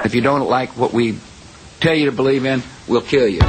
If you don't like what we tell you to believe in, we'll kill you.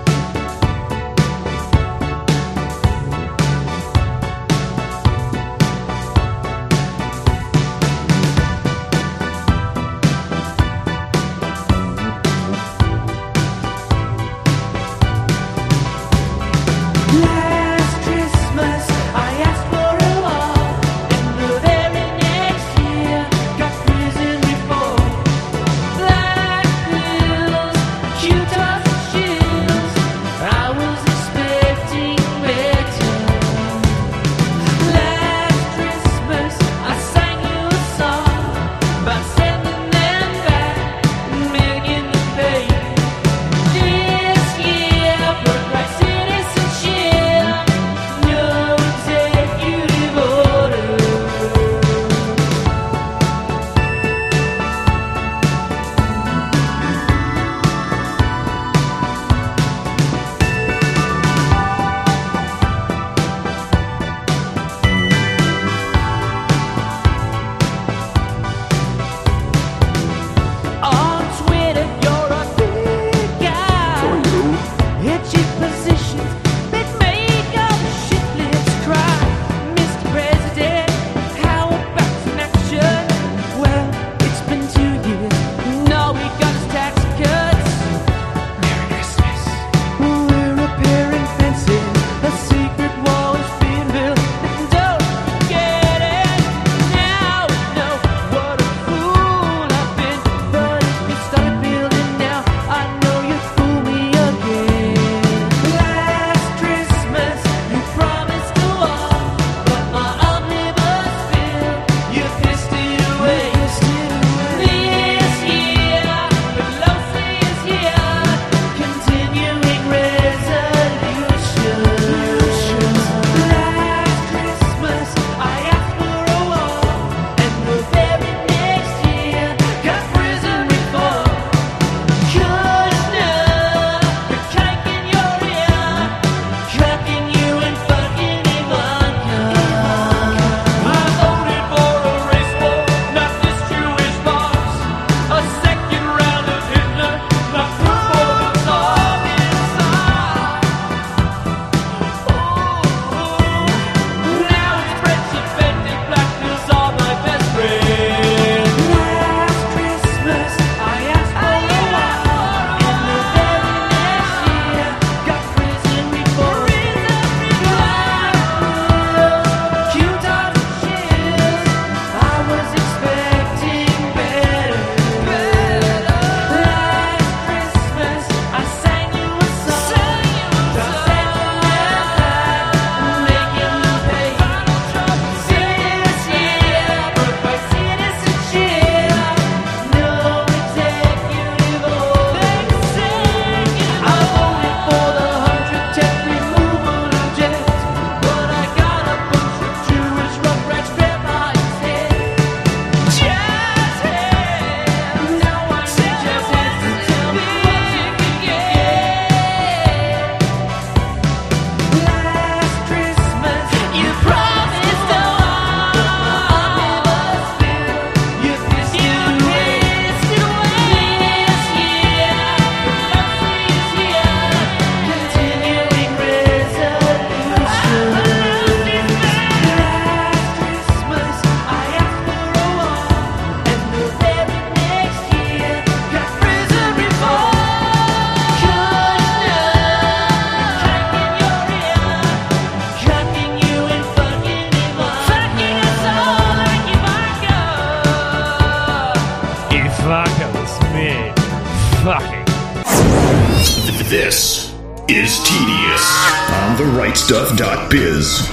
This is Tedious on therightstuff.biz.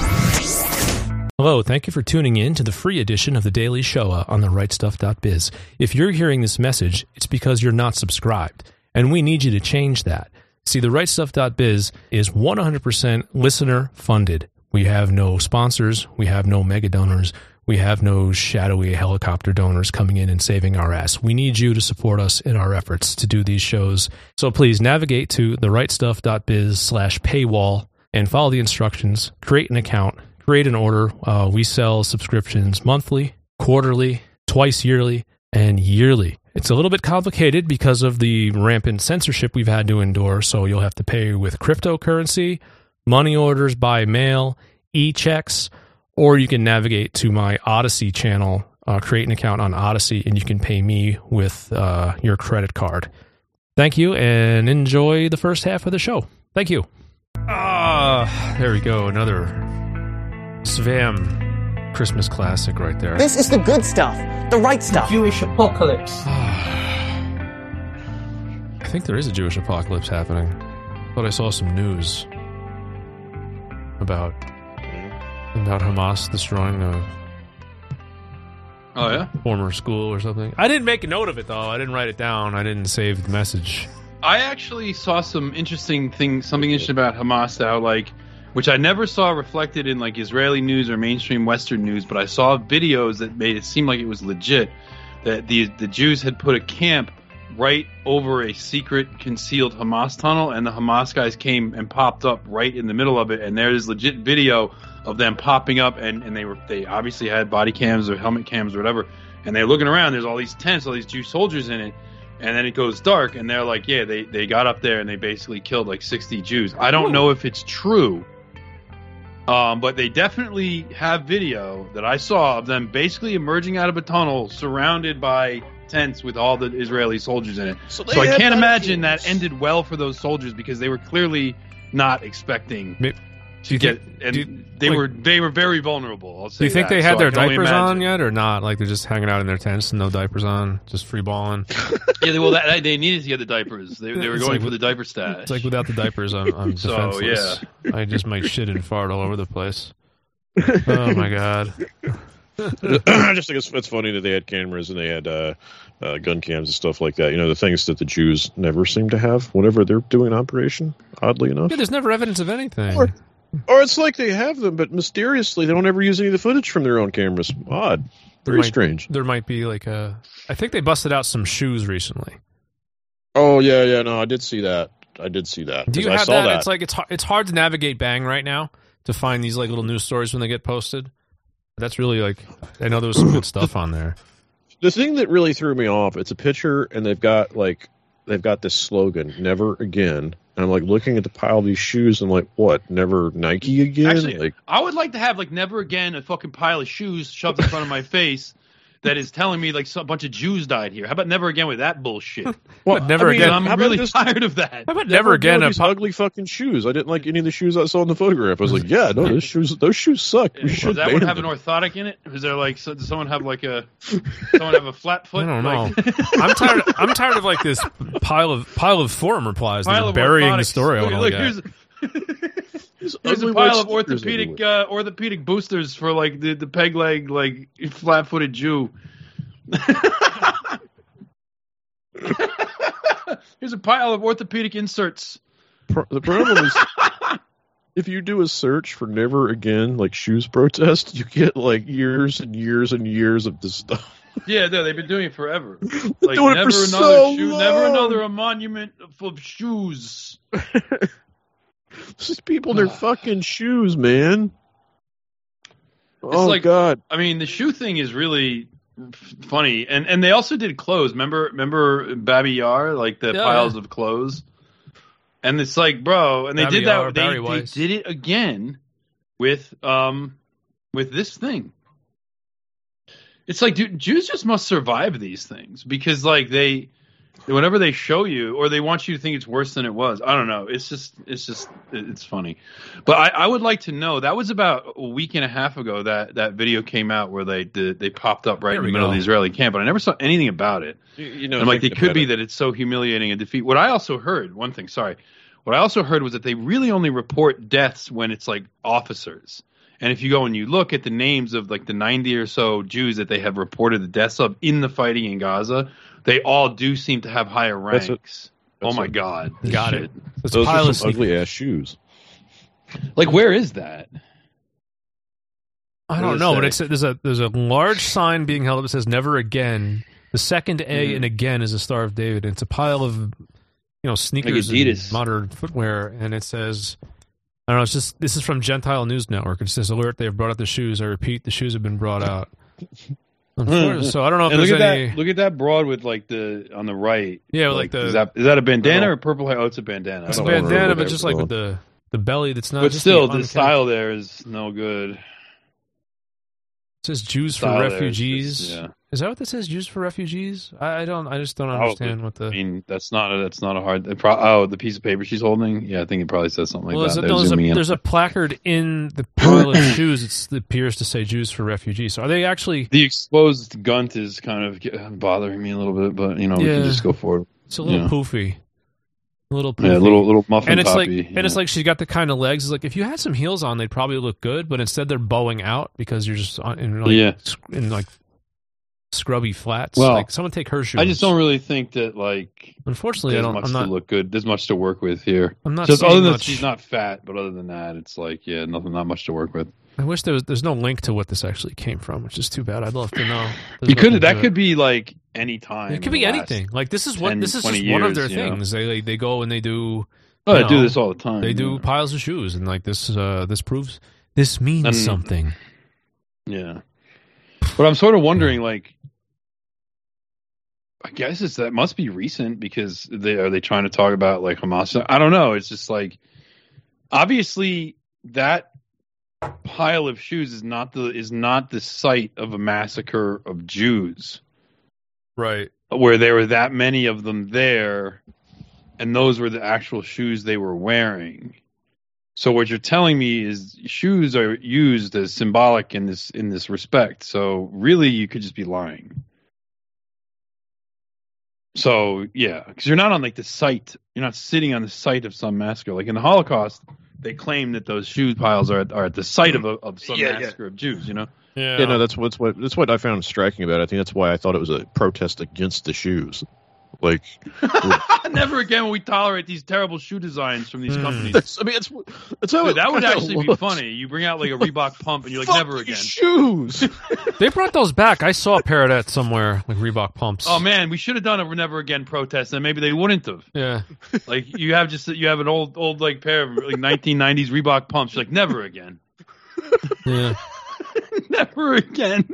Hello, thank you for tuning in to the free edition of the Daily Shoah on therightstuff.biz. If you're hearing this message, it's because you're not subscribed, and we need you to change that. See, therightstuff.biz is 100% listener funded. We have no sponsors, we have no mega donors, we have no shadowy helicopter donors coming in and saving our ass. We need you to support us in our efforts to do these shows. So please navigate to therightstuff.biz/paywall and follow the instructions, create an account, create an order. We sell subscriptions monthly, quarterly, twice yearly, and yearly. It's a little bit complicated because of the rampant censorship we've had to endure, so you'll have to pay with cryptocurrency, money orders by mail, e-checks, or you can navigate to my Odyssey channel, create an account on Odyssey, and you can pay me with your credit card. Thank you, and enjoy the first half of the show. Thank you. There we go, another Svam Christmas classic right there. This is the good stuff, the right stuff. Jewish apocalypse. I think there is a Jewish apocalypse happening, but I saw some news about Hamas destroying a former school or something. I didn't make a note of it, though. I didn't write it down. I didn't save the message. I actually saw some interesting things, something interesting about Hamas that which I never saw reflected in like Israeli news or mainstream Western news, but I saw videos that made it seem like it was legit, that the Jews had put a camp right over a secret concealed Hamas tunnel, and the Hamas guys came and popped up right in the middle of it, and there's legit video of them popping up, and they obviously had body cams or helmet cams or whatever, and they're looking around, there's all these tents, all these Jew soldiers in it, and then it goes dark, and they're like, yeah, they got up there and they basically killed like 60 Jews. I don't know if it's true, but they definitely have video that I saw of them basically emerging out of a tunnel surrounded by tents with all the Israeli soldiers in it. So I can't imagine that ended well for those soldiers because they were clearly not expecting to get. And they were very vulnerable. I'll say. Do you think they had their diapers on yet, or not? Like they're just hanging out in their tents and no diapers on, just free balling. Yeah, well, they needed to get the diapers. They were going for the diaper stash. It's like without the diapers, I'm defenseless. So yeah, I just might shit and fart all over the place. Oh my god. I just think it's funny that they had cameras and they had gun cams and stuff like that. You know, the things that the Jews never seem to have whenever they're doing an operation, oddly enough. Yeah, there's never evidence of anything. Or it's like they have them, but mysteriously they don't ever use any of the footage from their own cameras. Odd. Very strange. There might be like I think they busted out some shoes recently. Oh, yeah, no, I did see that. Do you have that? It's like it's hard to navigate Bang right now to find these like little news stories when they get posted. That's really like, I know there was some good stuff on there. The thing that really threw me off, it's a picture and they've got this slogan, "Never Again." And I'm like looking at the pile of these shoes and like, what? Never Nike again? Actually, I would like to have like never again a fucking pile of shoes shoved in front of my face that is telling me like a bunch of Jews died here. How about never again with that bullshit? Well, never again. I'm really tired of that. How about never again? These ugly fucking shoes. I didn't like any of the shoes I saw in the photograph. I was like, yeah, no, those shoes suck. Does that one have an orthotic in it? Is there like, does someone have like someone have a flat foot? I don't know. I'm tired of like this pile of forum replies that are burying the story. Here's a pile of orthopedic boosters for like the peg leg, like flat-footed Jew. Here's a pile of orthopedic inserts. The problem is, if you do a search for "never again" like shoes protest, you get like years and years and years of this stuff. Yeah, they've been doing it forever. Like doing never it for another so shoe, long. Never another monument of shoes. These people, they're fucking shoes, man. It's God! I mean, the shoe thing is really funny, and they also did clothes. Remember Babi Yar, like the piles of clothes. And it's like, bro, and they did that. They did it again with this thing. It's like, dude, Jews just must survive these things because, like, whenever they show you, or they want you to think it's worse than it was. I don't know. It's funny. But I would like to know. That was about a week and a half ago that video came out where they popped up right in the middle of the Israeli camp, but I never saw anything about it. I'm like, it could be that it's so humiliating a defeat. What I also heard, what I also heard was that they really only report deaths when it's like officers. And if you go and you look at the names of like the 90 or so Jews that they have reported the deaths of in the fighting in Gaza, they all do seem to have higher ranks. Oh my God. Got it. Those are some ugly ass shoes. Like, where is that? I don't know, but there's a large sign being held up that says "Never Again." The second A and again is a Star of David. And it's a pile of sneakers and modern footwear, and it says, I don't know, this is from Gentile News Network. It says, "Alert, they have brought out the shoes. I repeat, the shoes have been brought out." So I don't know if And there's look at any. that! Look at that broad with like on the right. Yeah, like the- is that a bandana or purple hair? Oh, it's a bandana. It's a I don't remember bandana, what but that just was like with the belly. That's not. But just still, the the unkempt- style there is no good. It says Jews for Style there is refugees. just- yeah. Is that what this says? Jews for refugees? I just don't Probably. understand what the. I mean, that's not a hard. The piece of paper she's holding. Yeah, I think it probably says something like Well, that. there's a placard in the pile of shoes. It appears to say Jews for refugees. So are they actually? The exposed gunt is kind of bothering me a little bit, but we Yeah. can just go forward. It's a little Yeah. poofy. A little poofy. Yeah, little muffin and it's poppy. like, and it's like she's got the kind of legs. It's like if you had some heels on, they'd probably look good, but instead they're bowing out because you're just in like scrubby flats. Well, like someone take her shoes. I just don't really think that like Unfortunately, there's I don't. much I'm not. to look good. There's much to work with here. I'm not Just seeing other than much. she's not fat, but other than that, it's like not much to work with. I wish there's no link to what this actually came from, which is too bad. I'd love to know. That could be like any time. It could be anything. Like this is 10, just 20 one of their years, you know? things. They go and they do. Oh, you I do know, this all the time. They do piles of shoes, and like this proves this means And- something. Yeah, but I'm sort of wondering, like, I guess that must be recent because are they trying to talk about like Hamas? I don't know. It's just like obviously that pile of shoes is not the site of a massacre of Jews, Right. where there were that many of them there, and those were the actual shoes they were wearing. So what you're telling me is shoes are used as symbolic in this respect. So really, you could just be lying. So yeah, because you're not on like the site. You're not sitting on the site of some massacre. Like in the Holocaust, they claim that those shoe piles are at the site of some massacre of Jews. You know. Yeah, no, that's what I found striking about it. I think that's why I thought it was a protest against the shoes. Like, Never again will we tolerate these terrible shoe designs from these companies. that's how Dude, that would kinda actually be looks. funny. You bring out like a Reebok pump and you're like, Fuck never these again. shoes. They brought those back. I saw a pair of that somewhere, like Reebok pumps. Oh man, we should have done a never again protest, and maybe they wouldn't have. Yeah. Like you have an old like pair of like 1990s Reebok pumps. You're like never again, Yeah. never again.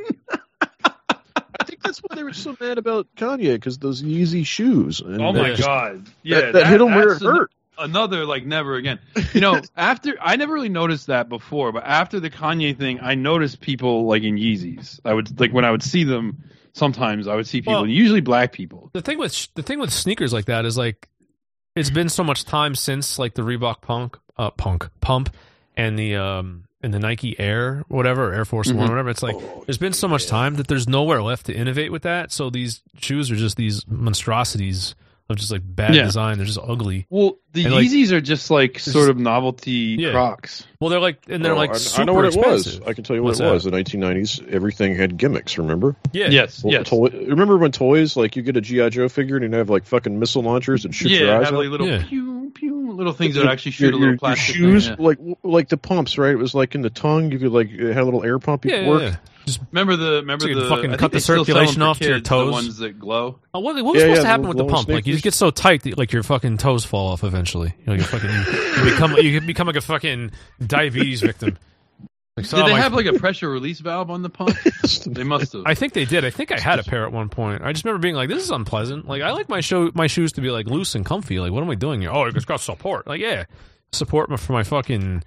I think that's why they were so mad about Kanye, because those Yeezy shoes. And Oh my that just- god, yeah, that hit him where it that's hurt. Another like never again. You know, after I never really noticed that before, but after the Kanye thing, I noticed people like in Yeezys. I would like when I would see them. Sometimes I would see people, Well, and usually black people. The thing with sneakers like that is like it's been so much time since like the Reebok pump and the Nike Air whatever Air Force One whatever. It's like there's been so much time that there's nowhere left to innovate with that. So these shoes are just these monstrosities of just like bad design. They're just ugly. Well, the And, like, Yeezys are just like sort of novelty Crocs. Well, they're like super I know what it expensive. was. I can tell you What's what it was. that? The 1990s, everything had gimmicks. Remember? Yeah. Yes, Well, yes. Remember when toys like you get a GI Joe figure and you have like fucking missile launchers and shoot your Yeah, eyes have out? like little Yeah. pew pew little things that actually shoot a little your plastic shoes, thing, yeah. like the pumps, right? It was like in the tongue. You could like it had a little air pump. You Yeah, could yeah, work. yeah. Just Remember So you the fucking I think cut the they still sell them circulation for off to your kids, toes? The ones that glow. what was Yeah, supposed yeah, to happen with the glowing pump? Like you just sneakers. get so tight that like your fucking toes fall off eventually. You know, you become like a fucking diabetes victim. Like, so Did they my- have like a pressure release valve on the pump? They must have. I think they did. I think I had a pair at one point. I just remember being like, "This is unpleasant." Like, I like my shoes to be like loose and comfy. Like, what am I doing here? Oh, it's got support. Like, yeah, support for my fucking.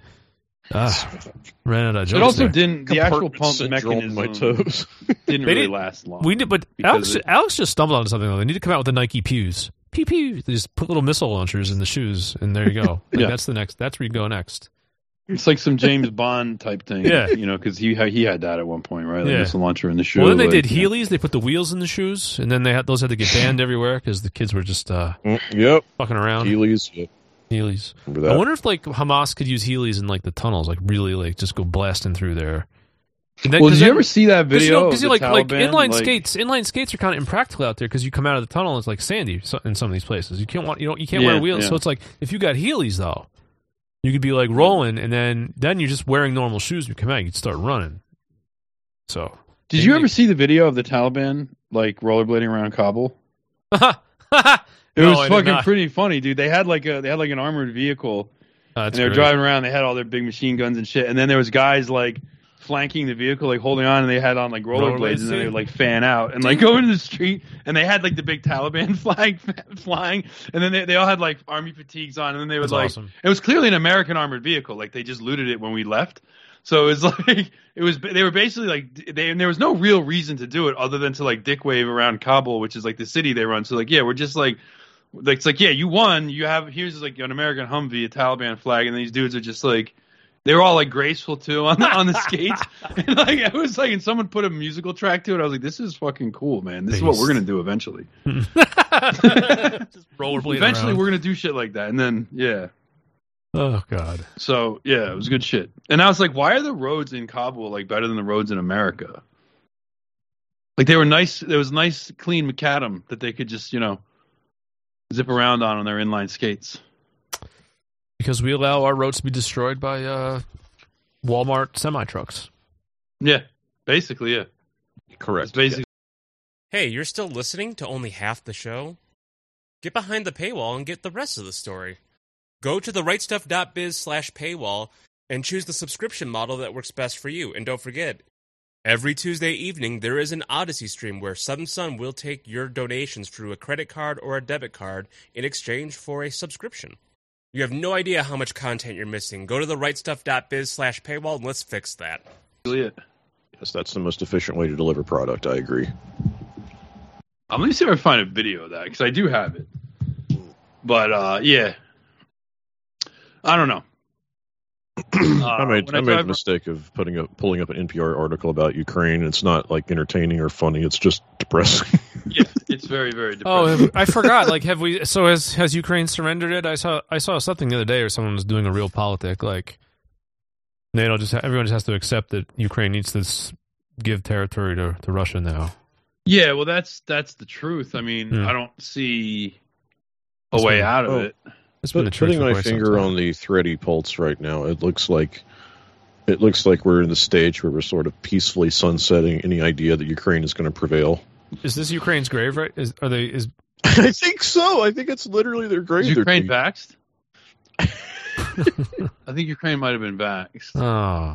Ran out of jokes It also there. didn't. The actual Compartment pump syndrome mechanism in my toes. didn't They really didn't- last long. We did, but because Alex just stumbled onto something though. They need to come out with the Nike Pews. Pew pew. They just put little missile launchers in the shoes, and there you go. Like, Yeah. that's the next. That's where you go next. It's like some James Bond type thing. Yeah. You know, because he had that at one point, right? Like Yeah. missile launcher in the shoe. Well, then they like, did Heelys. They put the wheels in the shoes, and then those had to get banned everywhere because the kids were just Yep. fucking around. Heelys. Yep. Heelys. Remember I that? wonder if like Hamas could use Heelys in like the tunnels, like really like just go blasting through there. And then- Well, 'cause did you then- ever see that video? Because of you the like Taliban? inline skates are kind of impractical out there because you come out of the tunnel and it's like sandy in some of these places. You can't Yeah, wear wheels, yeah. so it's like if you got Heelys though, you could be like rolling and then you're just wearing normal shoes. You come out, you'd start running. So Did you ever see the video of the Taliban like rollerblading around Kabul? It No, was I did fucking not. pretty funny, dude. They had like an armored vehicle, That's and they were great. driving around. They had all their big machine guns and shit. And then there was guys like flanking the vehicle, like holding on, and they had on like rollerblades, and then they would like fan out and like Dude. go into the street, and they had like the big Taliban flag flying, and then they all had like army fatigues on, and then they would That's like awesome. it was clearly an American armored vehicle, like they just looted it when we left. So it was like they were basically like and there was no real reason to do it other than to like dick wave around Kabul, which is like the city they run. So like we're just like it's like you won, you have here's like an American Humvee, a Taliban flag, and these dudes are just like they were all like graceful too on the skates. And like it was like, and someone put a musical track to it. I was like, this is fucking cool, man. This is what we're gonna do eventually. Just rollerblade Eventually around. we're gonna do shit like that, and then Oh god. So yeah, it was good shit. And I was like, why are the roads in Kabul like better than the roads in America? Like they were nice. There was nice, clean macadam that they could just zip around on their inline skates. Because we allow our roads to be destroyed by Walmart semi trucks. Yeah, basically, yeah. Correct. It's basically. Hey, you're still listening to only half the show? Get behind the paywall and get the rest of the story. Go to therightstuff.biz/paywall and choose the subscription model that works best for you. And don't forget, every Tuesday evening there is an Odyssey stream where Southern Sun will take your donations through a credit card or a debit card in exchange for a subscription. You have no idea how much content you're missing. Go to therightstuff.biz/paywall and let's fix that. it. Yes, that's the most efficient way to deliver product. I agree. Let me see if I find a video of that because I do have it. But yeah, I don't know. I made when the mistake of pulling up an NPR article about Ukraine. It's not like entertaining or funny. It's just depressing. Yeah, it's very, very depressing. I forgot. Like, have we? So has Ukraine surrendered it? I saw something the other day where someone was doing a real politic. Like, NATO everyone just has to accept that Ukraine needs to give territory to Russia now. Yeah, well, that's the truth. I mean, I don't see a way out of it. It's been the truth. Putting for my quite some finger time. on the thready pulse right now, it looks like we're in the stage where we're sort of peacefully sunsetting any idea that Ukraine is going to prevail. Is this Ukraine's grave? Right? Is I think so. I think it's literally their grave. Is Ukraine vaxxed? I think Ukraine might have been vaxxed. Oh,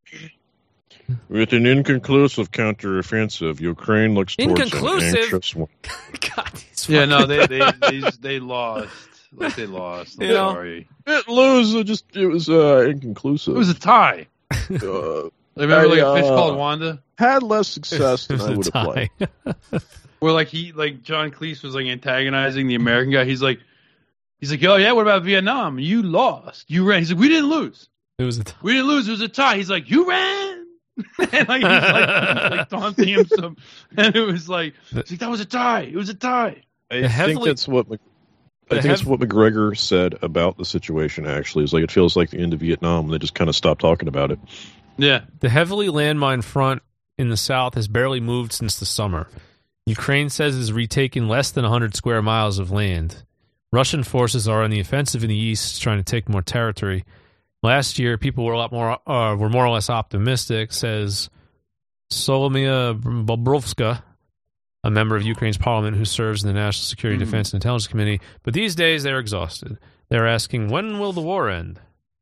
With an inconclusive counteroffensive, Ukraine looks towards Inconclusive? an anxious one. God. These Yeah, no, fucking- they lost. Like they lost. I'm You know? sorry. It was inconclusive. It was a tie. uh, Remember, like a fish called Wanda, had less success than It I was would a have liked. tie. where like John Cleese was like antagonizing the American guy. He's like, oh yeah, what about Vietnam? You lost. You ran. He's like, we didn't lose. It was a tie. We didn't lose. It was a tie. He's like, you ran. And like he's like taunting him some, and it was like, he's like, that was a tie. It was a tie. I think heavily- that's what that's what McGregor said about the situation. Actually, is like it feels like the end of Vietnam. And they just kind of stopped talking about it. Yeah. The heavily landmine front in the south has barely moved since the summer. Ukraine says it has retaken less than 100 square miles of land. Russian forces are on the offensive in the east, trying to take more territory. Last year, people were were more or less optimistic, says Solomia Bobrovska, a member of Ukraine's parliament who serves in the National Security, Defense, and Intelligence Committee. But these days, they're exhausted. They're asking, when will the war end?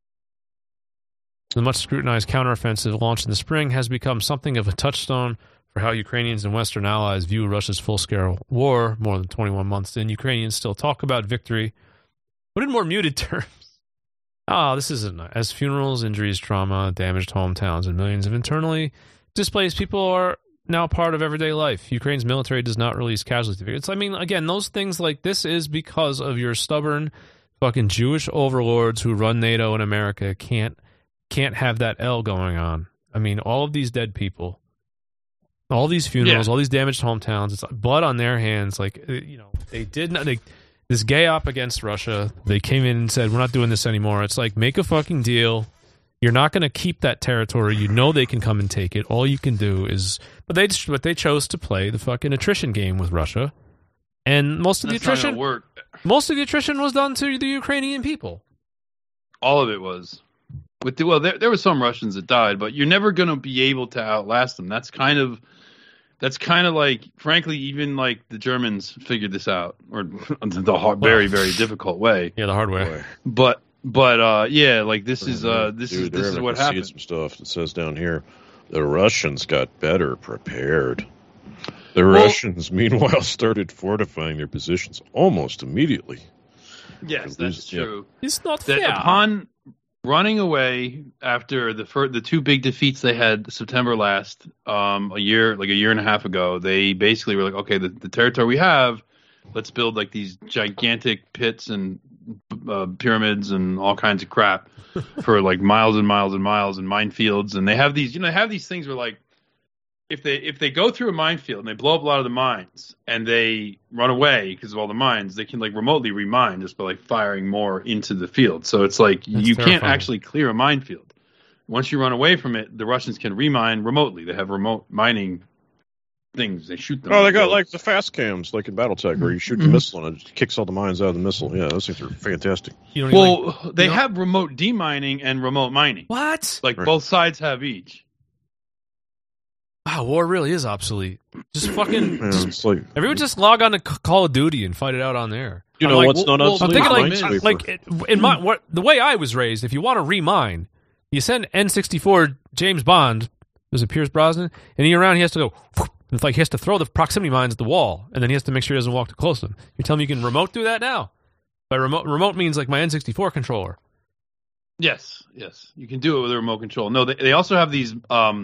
The much-scrutinized counteroffensive launched in the spring has become something of a touchstone for how Ukrainians and Western allies view Russia's full-scale war. More than 21 months in, Ukrainians still talk about victory, but in more muted terms. This isn't nice. As funerals, injuries, trauma, damaged hometowns, and millions of internally displaced people are now part of everyday life. Ukraine's military does not release casualty figures. I mean, again, those things like this is because of your stubborn fucking Jewish overlords who run NATO and America can't have that L going on. I mean, all of these dead people, all these funerals, all these damaged hometowns, it's blood on their hands. Like, they did not. This gay op against Russia, they came in and said, we're not doing this anymore. It's like, make a fucking deal. You're not going to keep that territory. You know they can come and take it. All you can do is... But they chose to play the fucking attrition game with Russia. And most of the attrition was done to the Ukrainian people. All of it was. There were some Russians that died, but you're never going to be able to outlast them. That's kind of like, frankly, even like the Germans figured this out, or the hard, very, very difficult way. Yeah, the hard way. But yeah, like this is Dude, what I see happened. some stuff that says down here, The Russians got better prepared. The Russians, meanwhile, started fortifying their positions almost immediately. Yes, that's true. It's not That fair. upon running away after the two big defeats they had September last, a year and a half ago, they basically were like, okay, the territory we have, let's build like these gigantic pits and pyramids and all kinds of crap for like miles and miles and miles and minefields. And they have these, they have these things where like, if they go through a minefield and they blow up a lot of the mines and they run away because of all the mines, they can like remotely remine just by like firing more into the field. So it's like you can't actually clear a minefield. Once you run away from it, the Russians can remine remotely. They have remote mining things. They shoot them. Oh, they got like the fast cams, like in BattleTech, where you shoot the missile and it kicks all the mines out of the missile. Yeah, those things are fantastic. They have remote demining and remote mining. What? Like both sides have each. Wow, war really is obsolete. Just fucking. It's like, everyone just log on to Call of Duty and fight it out on there. You know what's not I'm obsolete? thinking in my the way I was raised, if you want to remine, you send N64 James Bond. Was it Pierce Brosnan? And he has to go. It's like he has to throw the proximity mines at the wall, and then he has to make sure he doesn't walk too close to them. You're telling me you can remote do that now? By remote means like my N64 controller. Yes, you can do it with a remote control. No, they also have these.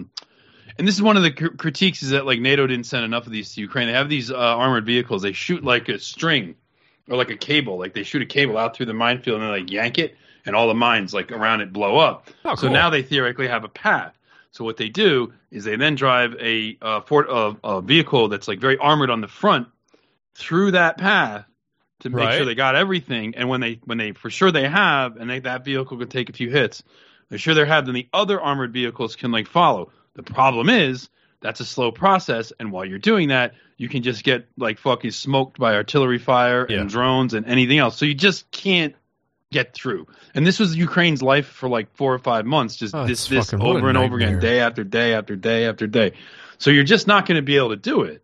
And this is one of the critiques is that like NATO didn't send enough of these to Ukraine. They have these armored vehicles. They shoot like a string or like a cable. Like they shoot a cable out through the minefield and then like yank it, and all the mines like around it blow up. Oh, cool. So now they theoretically have a path. So what they do is they then drive a vehicle that's like very armored on the front through that path to make sure they got everything. And when they for sure they have, and that vehicle could take a few hits, they're sure they have, then the other armored vehicles can like follow. The problem is that's a slow process, and while you're doing that, you can just get like fucking smoked by artillery fire and drones and anything else. So you just can't get through. And this was Ukraine's life for like 4 or 5 months, just this over and over again, day after day after day after day. So you're just not going to be able to do it.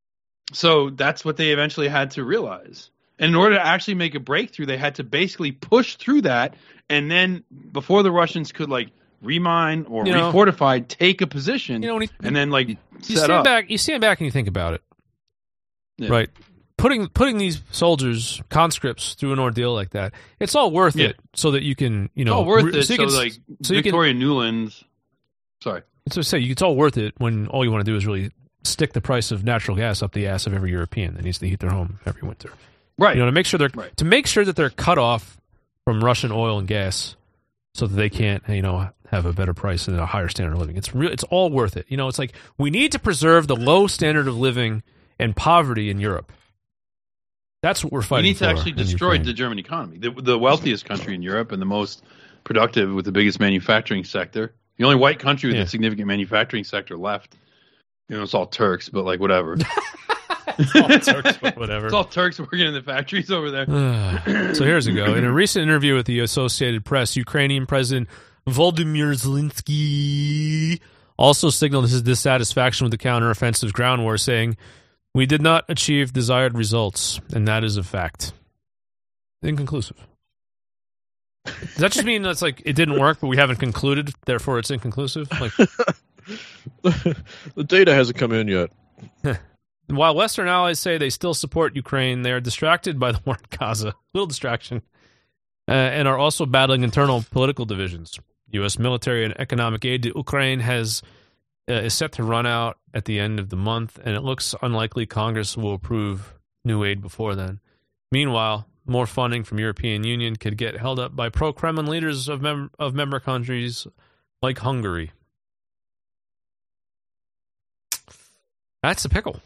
So that's what they eventually had to realize. And in order to actually make a breakthrough, they had to basically push through that, and then before the Russians could like remine or refortify, take a position, and then like set up. You stand back and you think about it, right? Putting these soldiers, conscripts, through an ordeal like that, it's all worth it, so that you can, it's all worth it. So Victoria Nuland's. Sorry, so say it's all worth it when all you want to do is really stick the price of natural gas up the ass of every European that needs to heat their home every winter, right? To make sure that they're cut off from Russian oil and gas, so that they can't, have a better price and a higher standard of living. It's all worth it. It's like we need to preserve the low standard of living and poverty in Europe. That's what we're fighting for. We need to actually destroy the German economy, the wealthiest country in Europe and the most productive with the biggest manufacturing sector. The only white country with a significant manufacturing sector left. It's all Turks, but like whatever. It's all Turks, but whatever. It's all Turks working in the factories over there. So here's a go. In a recent interview with the Associated Press, Ukrainian President Volodymyr Zelensky also signaled his dissatisfaction with the counteroffensive's ground war, saying, "We did not achieve desired results, and that is a fact." Inconclusive. Does that just mean that's like it didn't work, but we haven't concluded, therefore it's inconclusive? Like the data hasn't come in yet. While Western allies say they still support Ukraine, they are distracted by the war in Gaza. Little distraction. And are also battling internal political divisions. U.S. military and economic aid to Ukraine is set to run out at the end of the month, and it looks unlikely Congress will approve new aid before then. Meanwhile, more funding from European Union could get held up by pro-Kremlin leaders of member countries like Hungary. That's the pickle.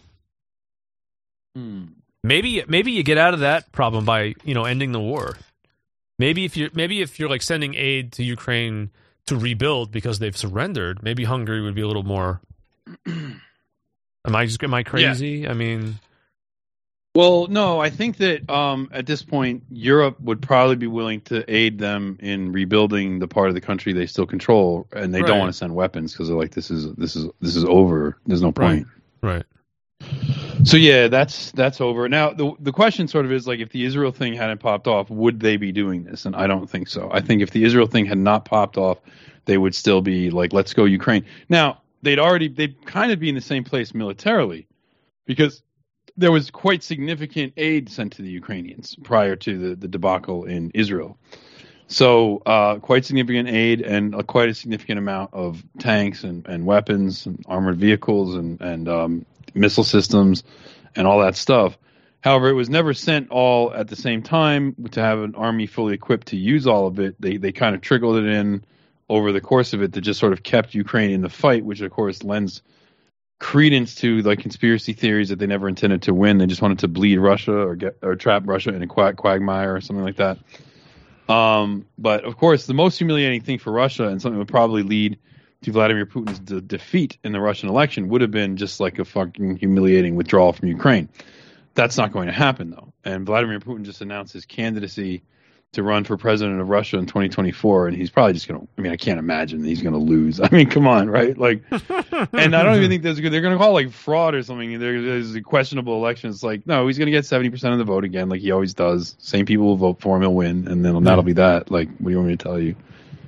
Maybe you get out of that problem by ending the war. Maybe if you're like sending aid to Ukraine to rebuild because they've surrendered, maybe Hungary would be a little more. Am I crazy? Yeah. I mean, well, no. I think that at this point, Europe would probably be willing to aid them in rebuilding the part of the country they still control, and they don't want to send weapons because they're like, this is over. There's no point. Right. So yeah, that's over. Now the question sort of is like, if the Israel thing hadn't popped off, would they be doing this? And I don't think so. I think if the Israel thing had not popped off, they would still be like, let's go Ukraine. Now, they'd kind of be in the same place militarily, because there was quite significant aid sent to the Ukrainians prior to the debacle in Israel. So quite significant aid and quite a significant amount of tanks and weapons and armored vehicles and missile systems and all that stuff. However, it was never sent all at the same time to have an army fully equipped to use all of it. They kind of trickled it in over the course of it that just sort of kept Ukraine in the fight, which of course lends credence to like conspiracy theories that they never intended to win. They just wanted to bleed Russia or trap Russia in a quagmire or something like that. But of course, the most humiliating thing for Russia, and something that would probably lead to Vladimir Putin's defeat in the Russian election, would have been just like a fucking humiliating withdrawal from Ukraine. That's not going to happen, though. And Vladimir Putin just announced his candidacy to run for president of Russia in 2024, and he's probably just going to, I mean, I can't imagine he's going to lose. I mean, come on, right? Like, and I don't even think they're going to call it like fraud or something. There's a questionable election. It's like, no, he's going to get 70% of the vote again, like he always does. Same people will vote for him, he'll win, and then that'll be that. Like, what do you want me to tell you?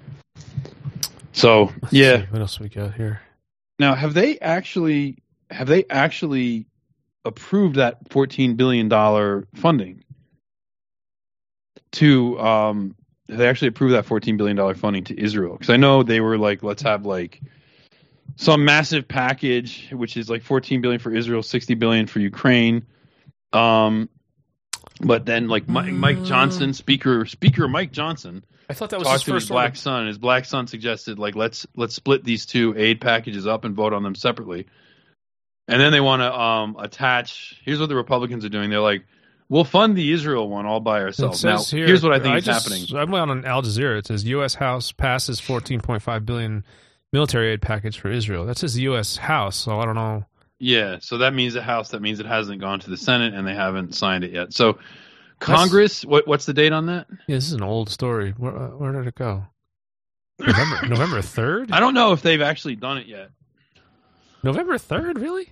So, yeah. See, what else we got here? Now, have they actually approved that $14 billion funding to they actually approved that $14 billion funding to Israel? Because I know they were like, let's have like some massive package, which is like $14 billion for Israel, $60 billion for Ukraine. But then like Mike Johnson, Speaker Mike Johnson, I thought that was talked his to first his black son. His black son suggested like let's split these two aid packages up and vote on them separately. And then they want to attach. Here's what the Republicans are doing. They're like, we'll fund the Israel one all by ourselves. Now, here's what I think is happening. I went on Al Jazeera. It says U.S. House passes $14.5 billion military aid package for Israel. That says the U.S. House, so I don't know. Yeah, so that means the House. That means it hasn't gone to the Senate, and they haven't signed it yet. So Congress, what's the date on that? Yeah, this is an old story. Where did it go? November 3rd? I don't know if they've actually done it yet. November 3rd, really?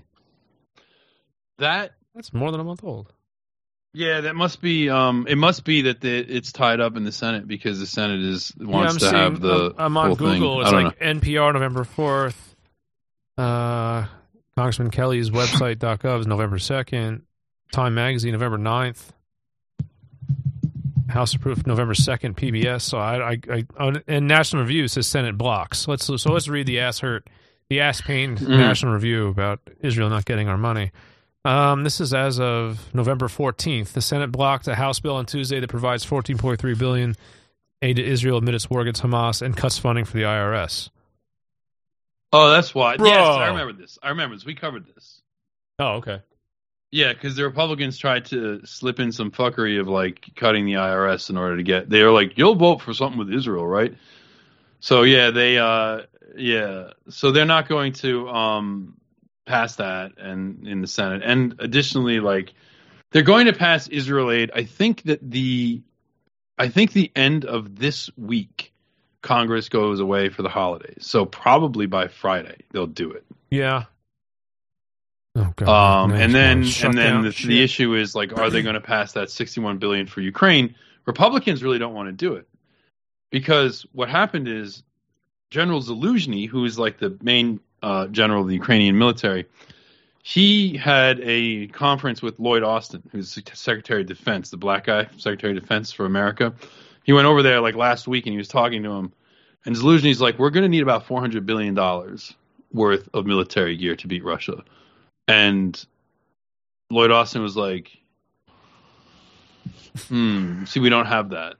That's more than a month old. Yeah, that must be. It must be that it's tied up in the Senate because the Senate wants to have the. I'm on whole Google. Thing. It's like NPR November 4th. Congressman Kelly's website.gov is November 2nd. Time Magazine November 9th. House approved November 2nd. PBS. So and National Review says Senate blocks. Let's read the ass pained National Review about Israel not getting our money. This is as of November 14th. The Senate blocked a House bill on Tuesday that provides $14.3 billion aid to Israel amid its war against Hamas and cuts funding for the IRS. Oh, that's why. Bro. Yes, I remember this. We covered this. Oh, okay. Yeah, because the Republicans tried to slip in some fuckery of like cutting the IRS in order to get. They were like, "You'll vote for something with Israel, right?" So yeah, so they're not going to pass that and in the Senate. And additionally, like they're going to pass Israel aid. I think the end of this week, Congress goes away for the holidays. So probably by Friday they'll do it. Yeah. Oh God. And then the issue is like, are they going to pass that $61 billion for Ukraine? Republicans really don't want to do it because what happened is General Zaluzhny, who is like the main general of the Ukrainian military, he had a conference with Lloyd Austin, who's Secretary of Defense, the black guy, Secretary of Defense for America. He went over there like last week and he was talking to him. And Zaluzhny's like, we're going to need about $400 billion worth of military gear to beat Russia. And Lloyd Austin was like, see, we don't have that.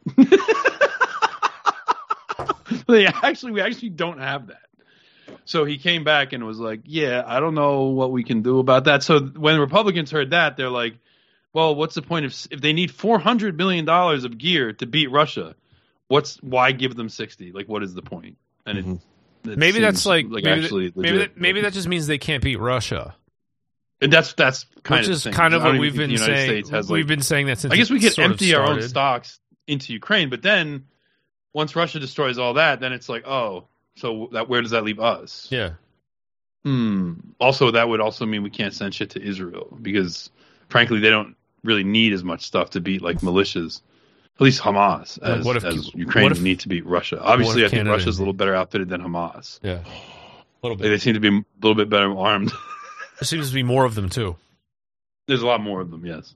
We actually don't have that. So he came back and was like, yeah, I don't know what we can do about that. So when the Republicans heard that, they're like, well, what's the point if they need $400 billion of gear to beat Russia? Why give them 60? Like, what is the point? And maybe that's like actually legit. Maybe that just means they can't beat Russia. And that's kind which of is kind of what we've been saying. We've been saying that since I guess we could empty our own started. stocks into Ukraine, but then once Russia destroys all that, then it's like, oh, so where does that leave us? Yeah. Also, that would also mean we can't send shit to Israel because, frankly, they don't really need as much stuff to beat like militias. At least Hamas, as Ukraine would need to beat Russia. Obviously, I think Russia's a little better outfitted than Hamas. Yeah. little They bit. seem to be a little bit better armed. There seems to be more of them too. There's a lot more of them, yes.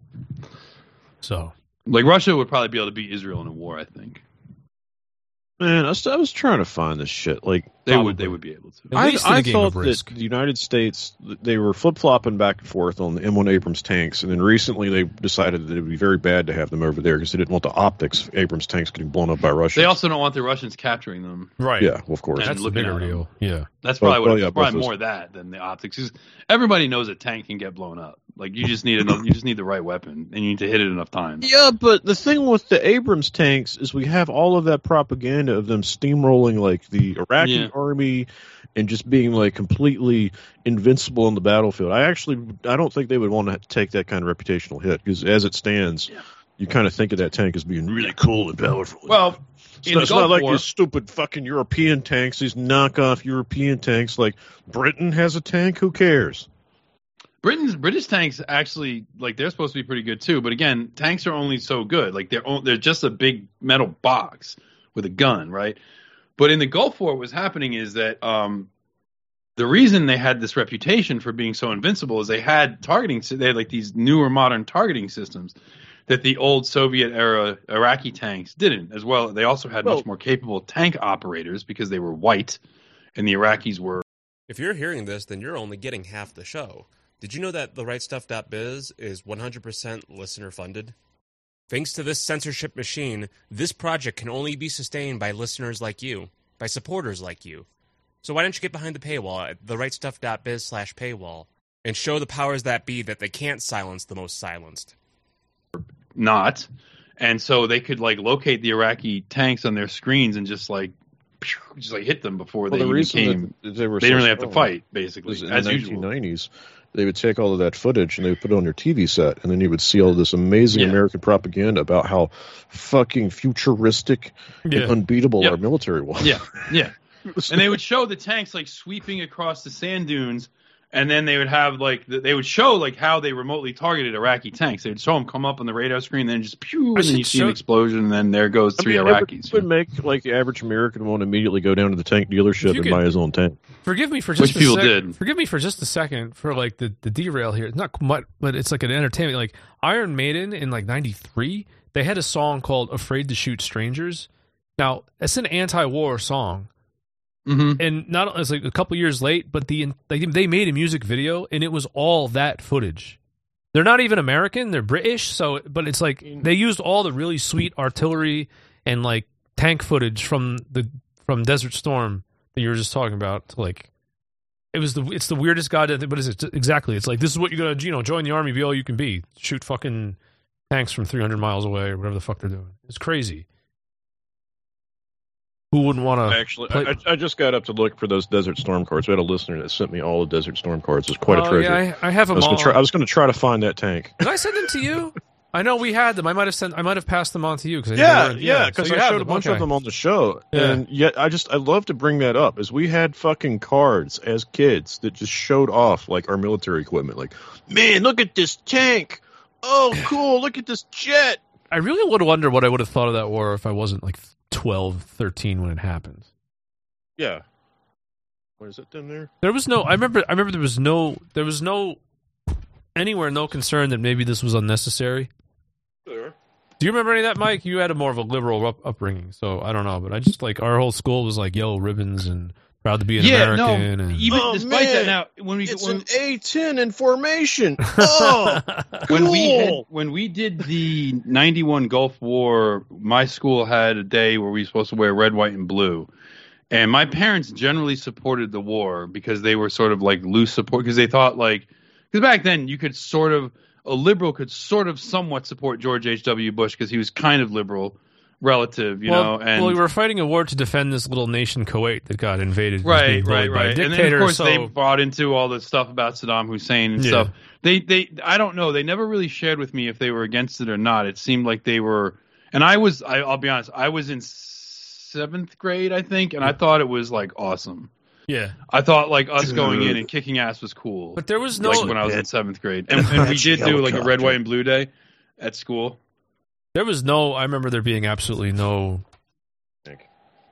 So Like Russia would probably be able to beat Israel in a war, I think. Man, I was trying to find this shit. Like They would be able to. At least in I a game thought of Risk. that the United States, they were flip-flopping back and forth on the M1 Abrams tanks, and then recently they decided that it would be very bad to have them over there because they didn't want the optics of Abrams tanks getting blown up by Russians. They also don't want the Russians capturing them. right, Yeah, well, of course. And that's the looking bigger at them. deal. Yeah, That's probably Well, what yeah, it's probably both more that than the optics. 'Cause everybody knows a tank can get blown up. Like you just need enough. You just need the right weapon, and you need to hit it enough times. Yeah, but the thing with the Abrams tanks is we have all of that propaganda of them steamrolling like the Iraqi army and just being like completely invincible on the battlefield. I don't think they would want to take that kind of reputational hit because as it stands, you kind of think of that tank as being really cool and powerful. Well, it's not like these stupid fucking European tanks, these knockoff European tanks. Like Britain has a tank. Who cares? British tanks actually like they're supposed to be pretty good too. But again, tanks are only so good. Like they're just a big metal box with a gun, right? But in the Gulf War, what was happening is that the reason they had this reputation for being so invincible is they had like these newer modern targeting systems that the old Soviet era Iraqi tanks didn't as well. They also had much more capable tank operators because they were white and the Iraqis were. If you're hearing this, then you're only getting half the show. Did you know that therightstuff.biz is 100% listener funded? Thanks to this censorship machine, this project can only be sustained by listeners like you, by supporters like you. So why don't you get behind the paywall at therightstuff.biz/paywall and show the powers that be that they can't silence the most silenced. Not. And so they could like locate the Iraqi tanks on their screens and just like hit them before they even came. They didn't really have to fight, basically, in as the usual. 1990s. They would take all of that footage and they would put it on their TV set, and then you would see all this amazing American propaganda about how fucking futuristic and unbeatable our military was. Yeah. And they would show the tanks like sweeping across the sand dunes, and then they would have they would show like how they remotely targeted Iraqi tanks. They would show them come up on the radar screen, then just pew, and then you see an explosion, and then there goes three Iraqis. It would make like the average American want to immediately go down to the tank dealership and buy his own tank. Forgive me for just Which people did. Forgive me for just a second for like the derail here. It's not much, but it's like an entertainment. Like Iron Maiden in like '93, they had a song called "Afraid to Shoot Strangers." Now it's an anti-war song. Mm-hmm. And not it's like a couple years late, but they made a music video and it was all that footage. They're not even American; they're British. So, but it's like they used all the really sweet artillery and like tank footage from Desert Storm that you were just talking about. To like, it's the weirdest goddamn. What is it exactly? It's like this is what you gotta join the army, be all you can be, shoot fucking tanks from 300 miles away or whatever the fuck they're doing. It's crazy. Who wouldn't want to? Actually, I just got up to look for those Desert Storm cards. We had a listener that sent me all the Desert Storm cards. It was quite a treasure. Yeah, I have them all. I was going to try to find that tank. Did I send them to you? I know we had them. I might have passed them on to you because because I showed a bunch of them on the show, and yet I love to bring that up as we had fucking cards as kids that just showed off like our military equipment. Like, man, look at this tank! Oh, cool! Look at this jet! I really would wonder what I would have thought of that war if I wasn't like 12, 13 when it happened. Yeah. What is it down there? There was no. I remember there was no anywhere no concern that maybe this was unnecessary. There. Do you remember any of that, Mike? You had a more of a liberal upbringing, so I don't know. But I just like our whole school was like yellow ribbons and proud to be an American. And even despite that, now when it's an A-10 in formation. Oh, when we did the '91 Gulf War, my school had a day where we were supposed to wear red, white, and blue. And my parents generally supported the war because they were sort of like loose support because they thought because back then you could a liberal could sort of somewhat support George H.W. Bush because he was kind of liberal relative, you know. And we were fighting a war to defend this little nation, Kuwait, that got invaded. Right. By a dictator, and then, of course, they brought into all this stuff about Saddam Hussein and stuff. They I don't know. They never really shared with me if they were against it or not. It seemed like they were. And I'll be honest, I was in 7th grade, I think, and I thought it was like awesome. Yeah, I thought like us going in and kicking ass was cool. But there was no when I was in 7th grade, and we did do like a red, white, and blue day at school. There was no. I remember there being absolutely no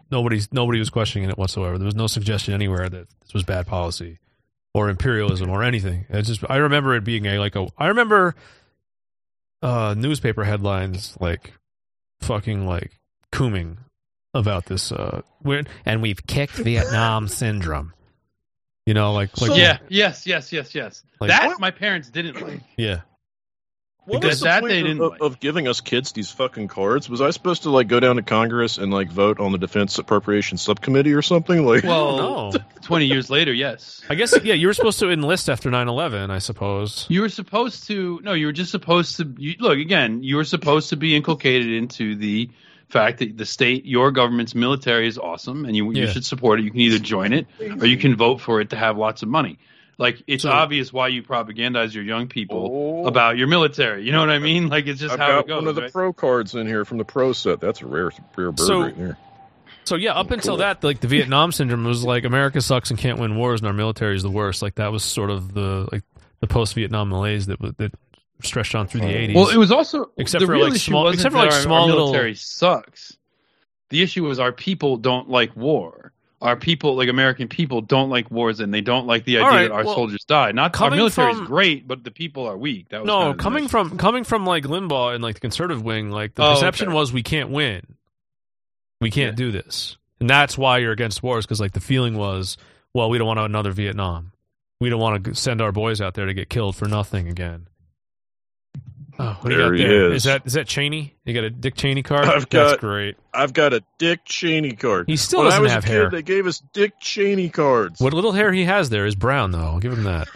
nobody was questioning it whatsoever. There was no suggestion anywhere that this was bad policy or imperialism or anything. It's just I remember it being I remember newspaper headlines like fucking like cooming about this and we've kicked Vietnam syndrome. You know, like yes. Like, that my parents didn't like. Yeah. What Because was the that point they didn't like. of giving us kids these fucking cards? Was I supposed to like go down to Congress and like vote on the Defense Appropriations Subcommittee or something? Like, Well, no. 20 years later, yes. I guess you were supposed to enlist after 9/11, I suppose. You were supposed to. No, you were just supposed to. Look, again, you were supposed to be inculcated into the fact that the state, your government's military is awesome, and you should support it. You can either join it or you can vote for it to have lots of money. Like, it's obvious why you propagandize your young people about your military. You know what I mean? Like, it's just I've how got it goes. one of the right? pro cards in here from the pro set. That's a rare bird right there. So yeah, up until that, like the Vietnam syndrome was like America sucks and can't win wars, and our military is the worst. Like that was sort of the post-Vietnam malaise that stretched on through the 80s. Well, it was also except the for real like issue small, wasn't except for that like our small little. military sucks. The issue was our people don't like war. Our people, like American people, don't like wars, and they don't like the idea that our soldiers die. Not our military is great, but the people are weak. That was coming from like Limbaugh and like the conservative wing, like the perception was we can't win, we can't do this, and that's why you're against wars, because like the feeling was, well, we don't want another Vietnam, we don't want to send our boys out there to get killed for nothing again. Oh, what there do you got he there? is. Is that Cheney? You got a Dick Cheney card? That's great. I've got a Dick Cheney card. He still when doesn't I was have a kid, hair. They gave us Dick Cheney cards. What little hair he has there is brown, though. I'll give him that.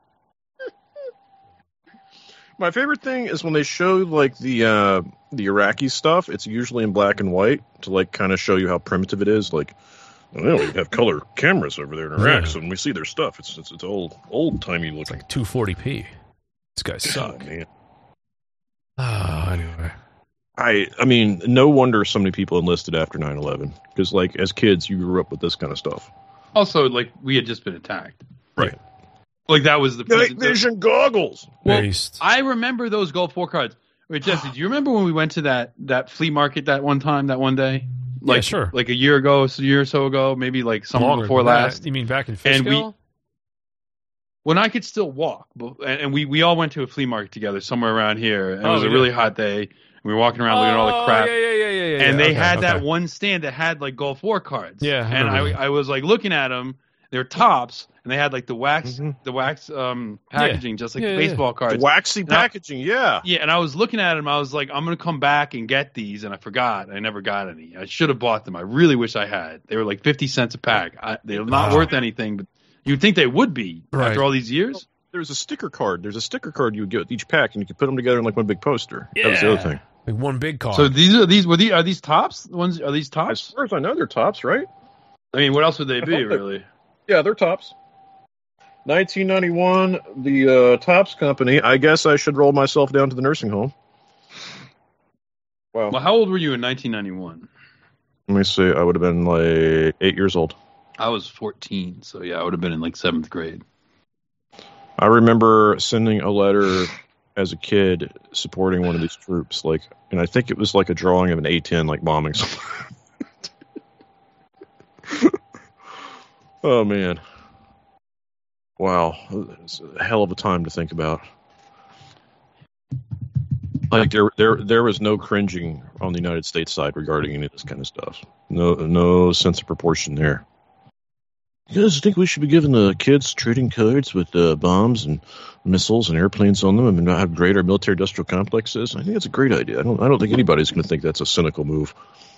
My favorite thing is when they show like the Iraqi stuff. It's usually in black and white to like kind of show you how primitive it is. Like, well, we have color cameras over there in Iraq, so when we see their stuff, it's old timey looking. It's like 240p. These guys suck. Oh, man. Anyway. I mean, no wonder so many people enlisted after 9/11, because like as kids, you grew up with this kind of stuff. Also, like, we had just been attacked. Right. Like, that was the Night vision goggles. Well, Based. I remember those Gulf War cards. Wait, Jesse, do you remember when we went to that flea market that one day? Like, yeah, sure. Like a year or so ago, maybe like summer before last. You mean back in Fishkill? When I could still walk, and we all went to a flea market together somewhere around here, and it was a really hot day. We were walking around looking at all the crap. Yeah. And they had that one stand that had like Gulf War cards. Yeah, and I was like looking at them. They're tops, and they had like the wax packaging, just like the baseball cards. The waxy packaging, yeah. Yeah, and I was looking at them. I was like, I'm gonna come back and get these, and I forgot. I never got any. I should have bought them. I really wish I had. They were like 50 cents a pack. They're not worth anything, but you'd think they would be after all these years. There's a sticker card. There's a sticker card you would get with each pack, and you could put them together in like one big poster. Yeah. That was the other thing. Like one big card. So are these tops? Are these tops? As far as I know, they're tops, right? I mean, what else would they be, really? Yeah, they're tops. 1991, the Tops Company. I guess I should roll myself down to the nursing home. Wow. Well, how old were you in 1991? Let me see. I would have been like 8 years old. I was 14, so yeah, I would have been in like 7th grade. I remember sending a letter as a kid supporting one of these troops, and I think it was like a drawing of an A-10, like bombing something. Oh man! Wow, it's a hell of a time to think about. Like there was no cringing on the United States side regarding any of this kind of stuff. No sense of proportion there. You guys think we should be giving the kids trading cards with bombs and missiles and airplanes on them, and how great our military-industrial complex is? I think that's a great idea. I don't think anybody's going to think that's a cynical move.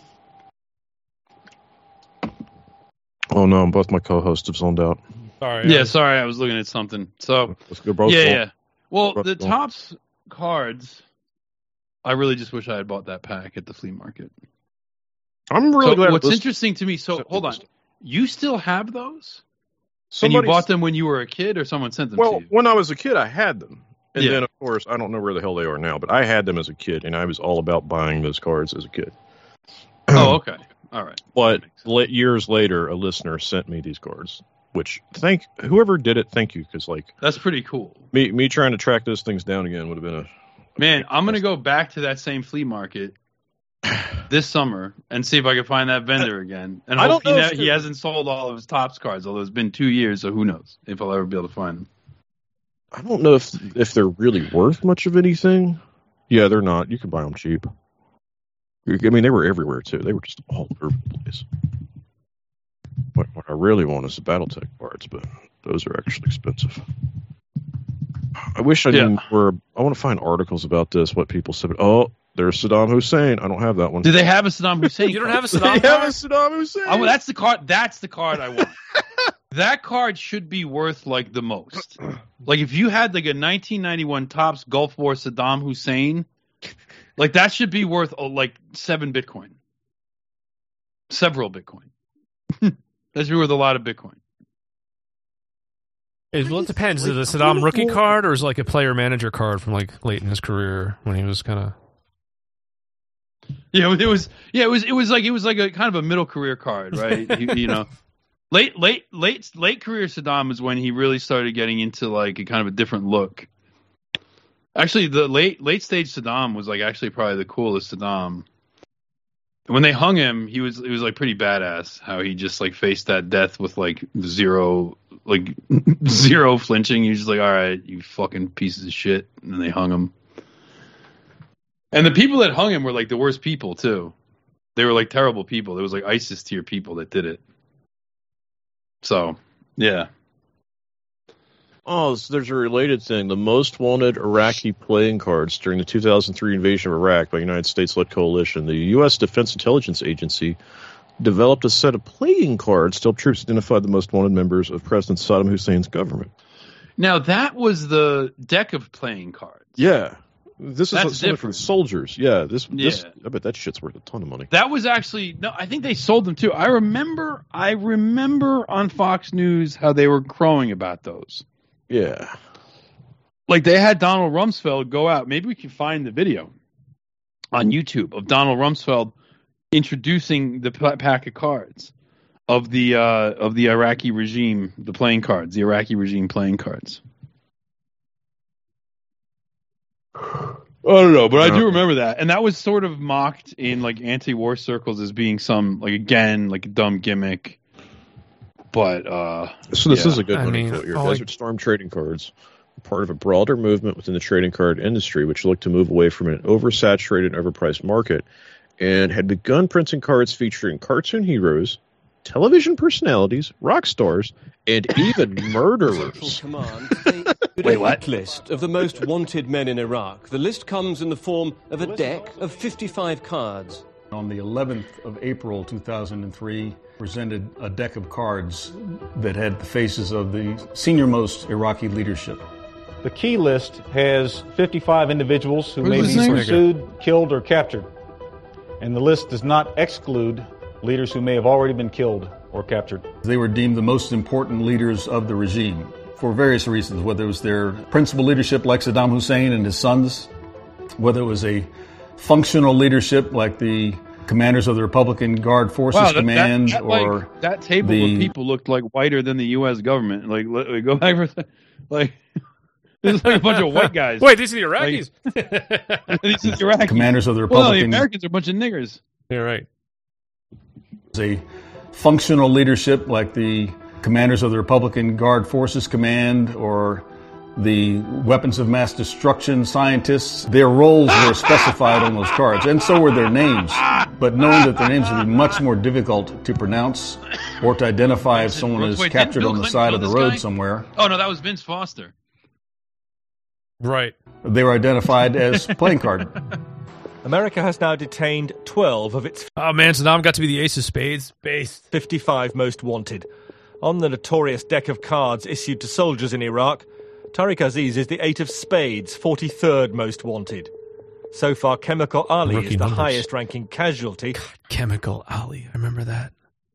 Oh no, both my co-hosts have zoned out. Sorry. Yeah, sorry, I was looking at something. So let's go, bro. Yeah. Well, the Tops cards, I really just wish I had bought that pack at the flea market. I'm really glad. What's interesting to me? So hold on, you still have those? And Somebody you bought them when you were a kid, or someone sent them to you? Well, when I was a kid, I had them. And then, of course, I don't know where the hell they are now, but I had them as a kid, and I was all about buying those cards as a kid. Oh, okay. All right. But years later, a listener sent me these cards, which whoever did it, thank you, because that's pretty cool. Me trying to track those things down again would have been Man, I'm going to go back to that same flea market this summer and see if I can find that vendor again. And I hope don't know if he hasn't sold all of his Topps cards, although it's been 2 years, so who knows if I'll ever be able to find them. I don't know if they're really worth much of anything. Yeah, they're not. You can buy them cheap. I mean, they were everywhere, too. They were just all over the place. What I really want is the BattleTech cards, but those are actually expensive. I wish I knew more. I want to find articles about this, what people said. Oh, there's Saddam Hussein. I don't have that one. Do they have a Saddam Hussein? You don't have a They Saddam have a card? Saddam Hussein. Oh, well, that's the card. That's the card I want. That card should be worth like the most. Like if you had like a 1991 Topps Gulf War Saddam Hussein, like that should be worth like 7 Bitcoin. Several Bitcoin. That should be worth a lot of Bitcoin. Well, it depends. Is it a Saddam rookie card or is it like a player manager card from like late in his career when he was kind of? Yeah, it was like a kind of a middle career card, right? you know, late career Saddam is when he really started getting into like a kind of a different look. Actually, the late stage Saddam was like actually probably the coolest Saddam. When they hung him, it was like pretty badass how he just like faced that death with like zero flinching. He's just like, all right, you fucking pieces of shit, and then they hung him. And the people that hung him were like the worst people too. They were like terrible people. There was like ISIS tier people that did it. So, yeah. Oh, so there's a related thing. The most wanted Iraqi playing cards during the 2003 invasion of Iraq by United States-led coalition. The U.S. Defense Intelligence Agency developed a set of playing cards to help troops identify the most wanted members of President Saddam Hussein's government. Now, that was the deck of playing cards. Yeah. This is That's something for soldiers. Yeah, this. Yeah. I bet that shit's worth a ton of money. That was actually no. I think they sold them too. I remember on Fox News how they were crowing about those. Yeah, like they had Donald Rumsfeld go out. Maybe we can find the video on YouTube of Donald Rumsfeld introducing the pack of cards of the Iraqi regime, the playing cards, the Iraqi regime playing cards. I don't know, but I do remember that, and that was sort of mocked in like anti-war circles as being some like again like a dumb gimmick. But so this is a good one. Your Desert Storm trading cards are part of a broader movement within the trading card industry, which looked to move away from an oversaturated, overpriced market, and had begun printing cards featuring cartoon heroes, television personalities, rock stars, and even murderers. Wait, what? List of the most wanted men in Iraq. The list comes in the form of a deck of 55 cards. On the 11th of April 2003, presented a deck of cards that had the faces of the senior-most Iraqi leadership. The key list has 55 individuals who may be pursued, killed, or captured. And the list does not exclude leaders who may have already been killed or captured. They were deemed the most important leaders of the regime for various reasons, whether it was their principal leadership like Saddam Hussein and his sons, whether it was a functional leadership like the commanders of the Republican Guard Forces Command, or that table of people looked like whiter than the U.S. government. Like, go back for like there's like a bunch of white guys. Wait, these are the Iraqis. These are the Iraqis. Commanders of the Well, Republican. the Americans are a bunch of niggers. Yeah, right. A functional leadership like the commanders of the Republican Guard Forces Command, or the weapons of mass destruction scientists. Their roles were specified on those cards, and so were their names. But knowing that their names would be much more difficult to pronounce or to identify if someone is captured on the side of the road somewhere. Oh, no, that was Vince Foster. Right. They were identified as playing card. America has now detained 12 of its Oh man, Saddam got to be the ace of spades. Base. 55 most wanted. On the notorious deck of cards issued to soldiers in Iraq, Tariq Aziz is the 8 of spades, 43rd most wanted. So far, Chemical Ali Rookie is the numbers. highest-ranking casualty. God, Chemical Ali. I remember that.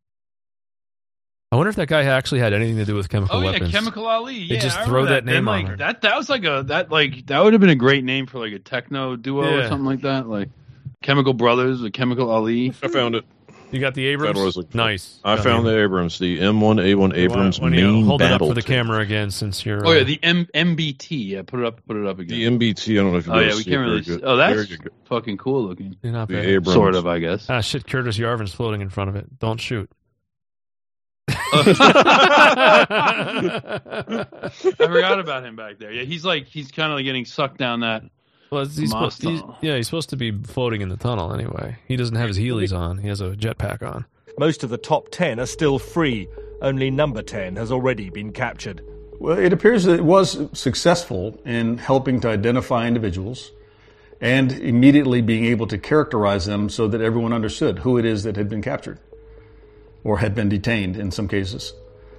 I wonder if that guy actually had anything to do with chemical weapons. Yeah, Chemical Ali. They Yeah, just I throw remember that name then, on like, that was like that would have been a great name for like a techno duo or Yeah. something like that. Like Chemical Brothers or Chemical Ali. I found it. You got the Abrams? That's what I was looking for. Nice. I found the Abrams, the M1A1 Abrams Why don't you main hold it up battle for the tank. camera again, since you're. Oh yeah, the MBT. Yeah, put it up again. The MBT. I don't know if you Oh guys yeah, we see can't it. really. Very good. Oh, that's Very good. fucking cool looking. You're not The bad. Abrams. Sort of, I guess. Ah, shit, Curtis Yarvin's floating in front of it. Don't shoot. I forgot about him back there. Yeah, he's kind of like getting sucked down that. Well, he's supposed to be floating in the tunnel anyway. He doesn't have his Heelys on. He has a jetpack on. Most of the top 10 are still free. Only number 10 has already been captured. Well, it appears that it was successful in helping to identify individuals and immediately being able to characterize them so that everyone understood who it is that had been captured or had been detained in some cases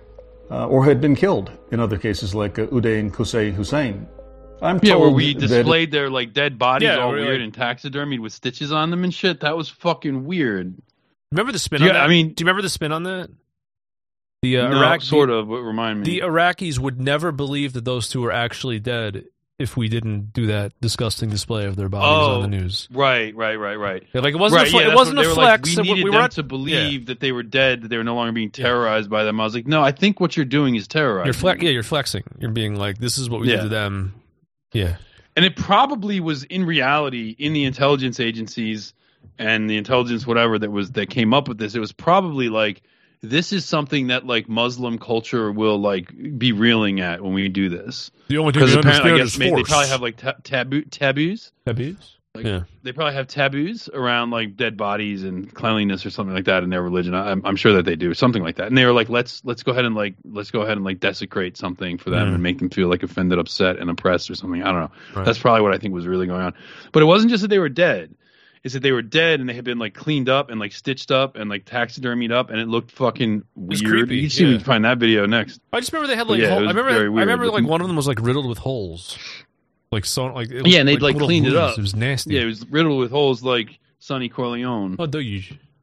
or had been killed in other cases like Uday and Qusay Hussein. I'm told where we that displayed their like dead bodies all really. weird and taxidermied with stitches on them and shit. That was fucking weird. Remember the spin on that? do you remember the spin on that? The no, Iraq, sort of. But remind me. The Iraqis would never believe that those two were actually dead if we didn't do that disgusting display of their bodies on the news. Right. Yeah, like it wasn't it wasn't a flex. Like, we needed them to Yeah. believe that they were dead, that they were no longer being terrorized by them. I was like, no, I think what you're doing is terrorizing. You're flexing. You're being like, this is what we did to them. Yeah. And it probably was in reality in the intelligence agencies and the intelligence whatever that came up with this. It was probably like, this is something that like Muslim culture will like be reeling at when we do this. The only thing they understand is force. They probably have like taboos. Taboos? Like, yeah. They probably have taboos around like dead bodies and cleanliness or something like that in their religion. I'm sure that they do something like that. And they were like, let's go ahead and desecrate something for them and make them feel like offended, upset, and oppressed or something. I don't know. Right. That's probably what I think was really going on. But it wasn't just that they were dead. It's that they were dead and they had been like cleaned up and like stitched up and like taxidermied up, and it looked fucking weird. Creepy, You can see me find that video next. I just remember they had like Yeah, I it was very remember weird. like one of them was like riddled with holes. Like so, like it was, Yeah, and they'd like little cleaned it wounds. up. It was nasty. Yeah, it was riddled with holes like Sonny Corleone. Oh, do you?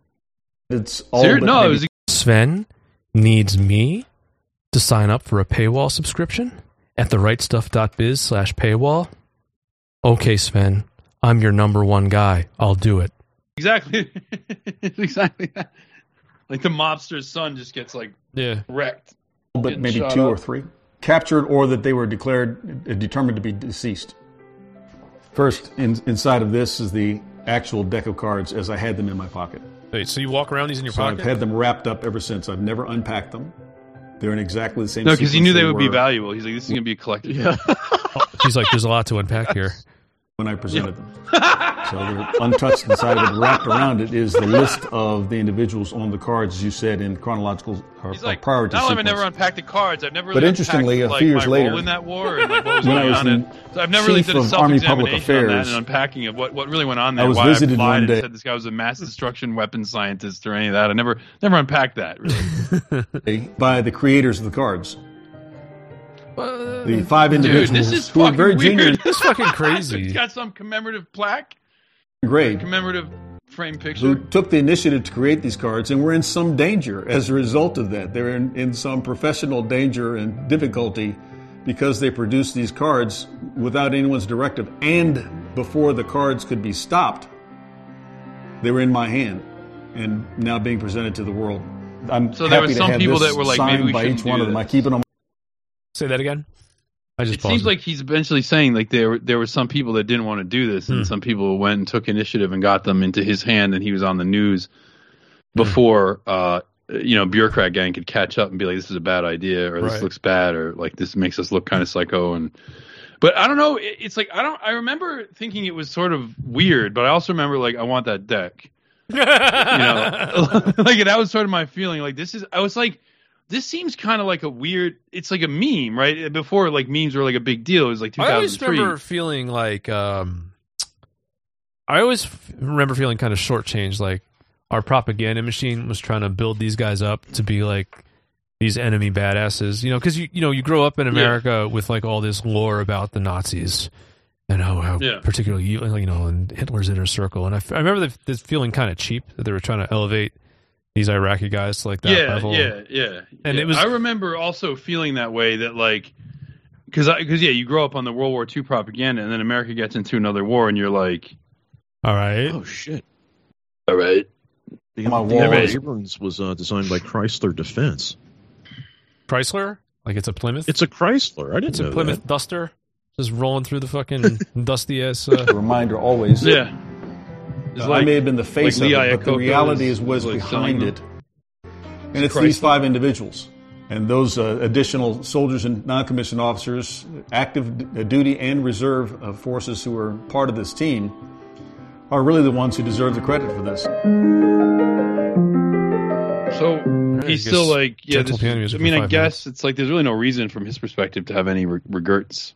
it's all but No, it maybe was Sven needs me to sign up for a paywall subscription at therightstuff.biz/paywall. Okay, Sven, I'm your number one guy. I'll do it. exactly exactly that. Like the mobster's son just gets like wrecked. but getting maybe shot 2 up. or 3 captured, or that they were determined to be deceased. First, inside of this is the actual deck of cards as I had them in my pocket. Wait, so you walk around these in your So pocket? I've had them wrapped up ever since. I've never unpacked them. They're in exactly the same. No, because he sequence knew they would be were valuable. He's like, this is gonna be a collector. Yeah. He's like, there's a lot to unpack here. when I presented them. So they're untouched inside of it. Wrapped around it is the list of the individuals on the cards, as you said, in chronological or He's like, priority not only have I sequence. never unpacked the cards, I've never really But interestingly, unpacked, a few like, years my later, role in that war and like what was when I going was on. in So I've never really Chief done a of Army Public self-examination on that Affairs, and unpacking of what really went on there. I was why visited I lied one and day. said this guy was a mass destruction weapons scientist or any of that. I never unpacked that, really. by the creators of the cards. The 5 Dude, individuals this is who were fucking very weird. genuine. It's fucking crazy. It's got some commemorative plaque, grade commemorative frame who picture. took the initiative to create these cards and were in some danger as a result of that. They were in some professional danger and difficulty because they produced these cards without anyone's directive and before the cards could be stopped. They were in my hand and now being presented to the world. I'm So there happy were to some have people this that were like, signed maybe we by shouldn't each one do of them. I this. keep it on. Say that again. I just It paused seems like he's eventually saying like there were some people that didn't want to do this, and some people went and took initiative and got them into his hand, and he was on the news before bureaucrat gang could catch up and be like, this is a bad idea, or this Right. looks bad, or like this makes us look kind of psycho. But I don't know. It's like I remember thinking it was sort of weird, but I also remember like I want that deck. Like that was sort of my feeling. Like I was like, this seems kind of like a weird. It's like a meme, right? Before like memes were like a big deal. It was like 2003. I always remember feeling like kind of shortchanged. Like our propaganda machine was trying to build these guys up to be like these enemy badasses. You know, because you grow up in America with like all this lore about the Nazis and how particularly and Hitler's inner circle. And I remember this feeling kind of cheap that they were trying to elevate these Iraqi guys to like that level. Yeah. And it was. I remember also feeling that way. That like, because you grow up on the World War II propaganda, and then America gets into another war, and you're like, all right, Oh shit! all right, The My M1 wall. Abrams was designed by Chrysler Defense. Chrysler? Like it's a Plymouth? It's a Chrysler. I didn't It's know a Plymouth that. Duster? Just rolling through the fucking dusty ass. A reminder always. Yeah. It's I may have been the face like of Lee it, but the Iacocca reality is was like behind selling it. And it's these 5 individuals. And those additional soldiers and non-commissioned officers, active duty and reserve forces who are part of this team, are really the ones who deserve the credit for this. So he's still like, yeah. gentle piano music I mean, for I 5 guess minutes. it's like there's really no reason from his perspective to have any regrets.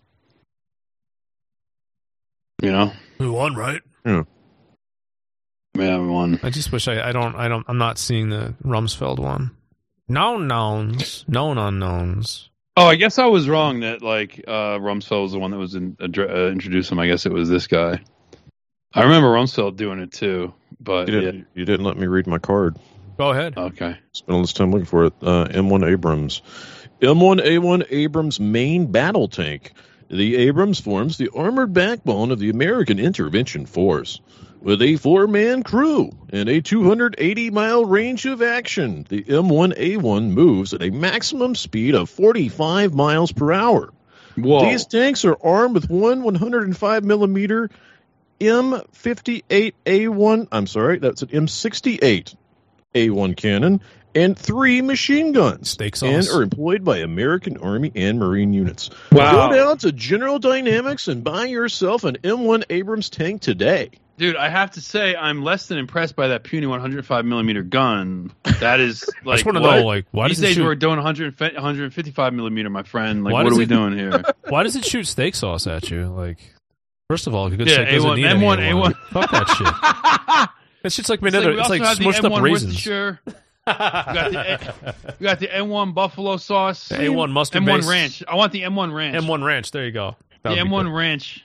You know, We won, right? yeah, we won. I just wish I'm not seeing the Rumsfeld one. Known knowns, known unknowns. Oh, I guess I was wrong that like Rumsfeld was the one that was introduced him. I guess it was this guy. I remember Rumsfeld doing it too, but You didn't let me read my card. Go ahead. Okay. Spent all this time looking for it. M1 Abrams. M1A1 Abrams main battle tank. The Abrams forms the armored backbone of the American Intervention Force. With a 4-man crew and a 280-mile range of action, the M1A1 moves at a maximum speed of 45 miles per hour. Whoa. These tanks are armed with one 105-millimeter M58A1. I'm sorry, that's an M68 A1 cannon and 3 machine guns, Steak and sauce. are employed by American Army and Marine units. Wow. Go down to General Dynamics and buy yourself an M1 Abrams tank today. Dude, I have to say I'm less than impressed by that puny 105-millimeter gun. That is like, just wanna what? know, like, why these does it days shoot- we're doing 155-millimeter, my friend. Like, Why what does are we it- doing here? Why does it shoot steak sauce at you? Like, first of all, good Yeah, steak doesn't A1, need any M1, A1. A1. Fuck that shit. That shit's like made It's out like, of, we it's like also have the smushed up M1 raisins. Worcestershire. We got the M1 Buffalo sauce. The A1 mustard M1 base. ranch. I want the M1 ranch. M1 Ranch. There you go. The That would be M1 good. ranch.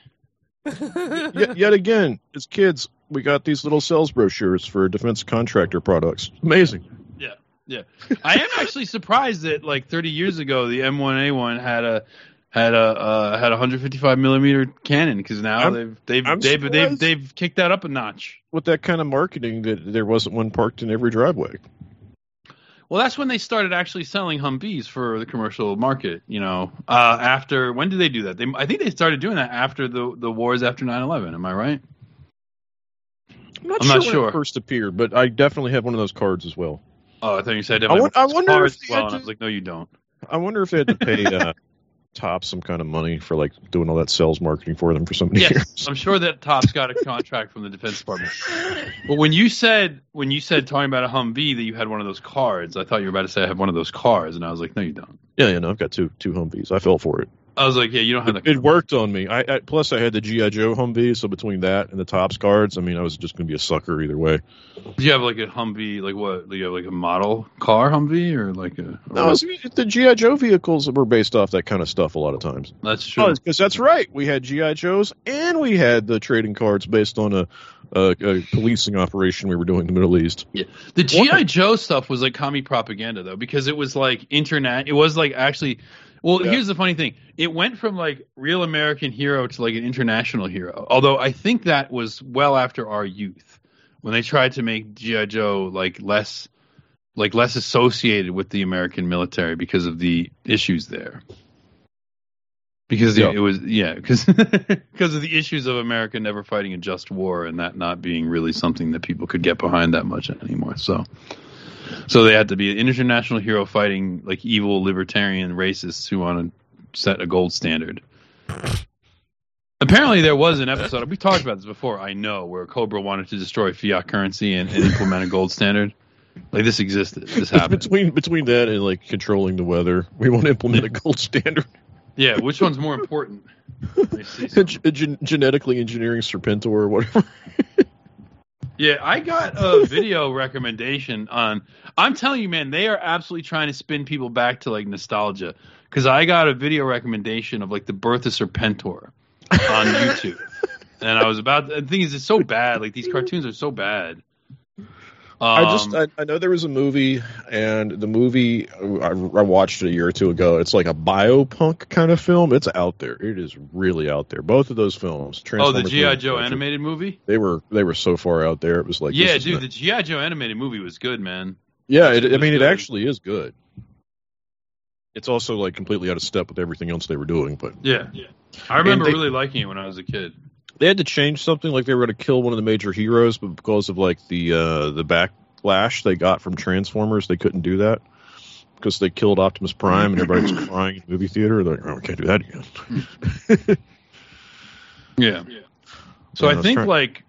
Yet again, as kids, we got these little sales brochures for defense contractor products. Amazing. Yeah. I am actually surprised that like 30 years ago the M1A1 had a 155-millimeter cannon, because now I'm they've kicked that up a notch. With that kind of marketing, that there wasn't one parked in every driveway. Well, that's when they started actually selling Humvees for the commercial market. You know, after when did they do that? I think they started doing that after the wars after 9/11. Am I right? I'm not not sure sure. when it first appeared, but I definitely have one of those cards as well. Oh, I thought you said I wonder cars if as they well. had And I was like, no, you don't. I wonder if they had to pay Top some kind of money for like doing all that sales marketing for them for so many Yes, years. I'm sure that Top's got a contract from the Defense Department. But when you said talking about a Humvee that you had one of those cards, I thought you were about to say I have one of those cars, and I was like, no, you don't. Yeah, no, I've got two Humvees. I fell for it. I was like, yeah, you don't have It worked on me. I plus I had the G.I. Joe Humvee, so between that and the Topps cards, I mean, I was just going to be a sucker either way. Do you have like a Humvee, like what? Do you have like a model car Humvee, or like a? No, the G.I. Joe vehicles were based off that kind of stuff a lot of times. That's true. Because that's right. We had G.I. Joes and we had the trading cards based on a policing operation we were doing in the Middle East. Yeah, the G.I. Joe stuff was like commie propaganda though, because it was like internet. It was like actually. Well, here's the funny thing. It went from like real American hero to like an international hero. Although I think that was well after our youth when they tried to make G.I. Joe less associated with the American military because of the issues there. Because it was because of the issues of America never fighting a just war and that not being really something that people could get behind that much anymore. So they had to be an international hero fighting like evil libertarian racists who want to set a gold standard. Apparently there was an episode, we talked about this before, I know, where Cobra wanted to destroy fiat currency and implement a gold standard. Like this existed. This happened. Between that and like controlling the weather, we want to implement a gold standard. Yeah, which one's more important? Genetically engineering Serpentor or whatever. Yeah, I got a video recommendation on. I'm telling you, man, they are absolutely trying to spin people back to like nostalgia. Because I got a video recommendation of like the birth of Serpentor on YouTube, and I was about. The thing is, it's so bad. Like these cartoons are so bad. I know there was a movie, and the movie I watched it a year or two ago. It's like a biopunk kind of film. It's out there. It is really out there. Both of those films. The G.I. Joe animated movie. They were so far out there. It was like, yeah, dude, the G.I. Joe animated movie was good, man. Yeah, it actually is good. It's also like completely out of step with everything else they were doing, but yeah. I remember really liking it when I was a kid. They had to change something, like they were going to kill one of the major heroes, but because of like the backlash they got from Transformers, they couldn't do that because they killed Optimus Prime and everybody was crying in the movie theater. They're like, oh, we can't do that again. Yeah. So I think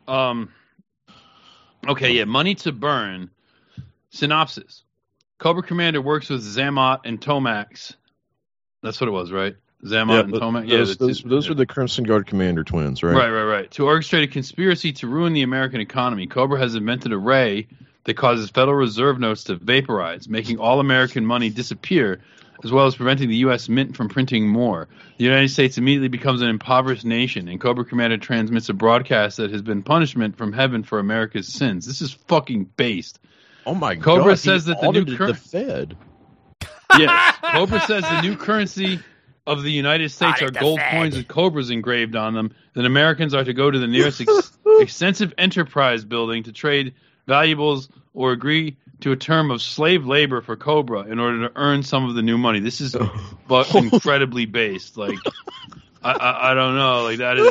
Money to Burn. Synopsis: Cobra Commander works with Xamot and Tomax. That's what it was, right? Xamot and Tomax. Yeah, those are the Crimson Guard Commander twins, right? Right. To orchestrate a conspiracy to ruin the American economy, Cobra has invented a ray that causes Federal Reserve notes to vaporize, making all American money disappear, as well as preventing the U.S. Mint from printing more. The United States immediately becomes an impoverished nation, and Cobra Commander transmits a broadcast that has been punishment from heaven for America's sins. This is fucking based. Oh my God! Cobra says that the new the Fed. Yes, Cobra says the new currency of the United States are gold coins with cobras engraved on them. Then Americans are to go to the nearest extensive enterprise building to trade valuables or agree to a term of slave labor for Cobra in order to earn some of the new money. This is incredibly based. Like, I don't know. Like that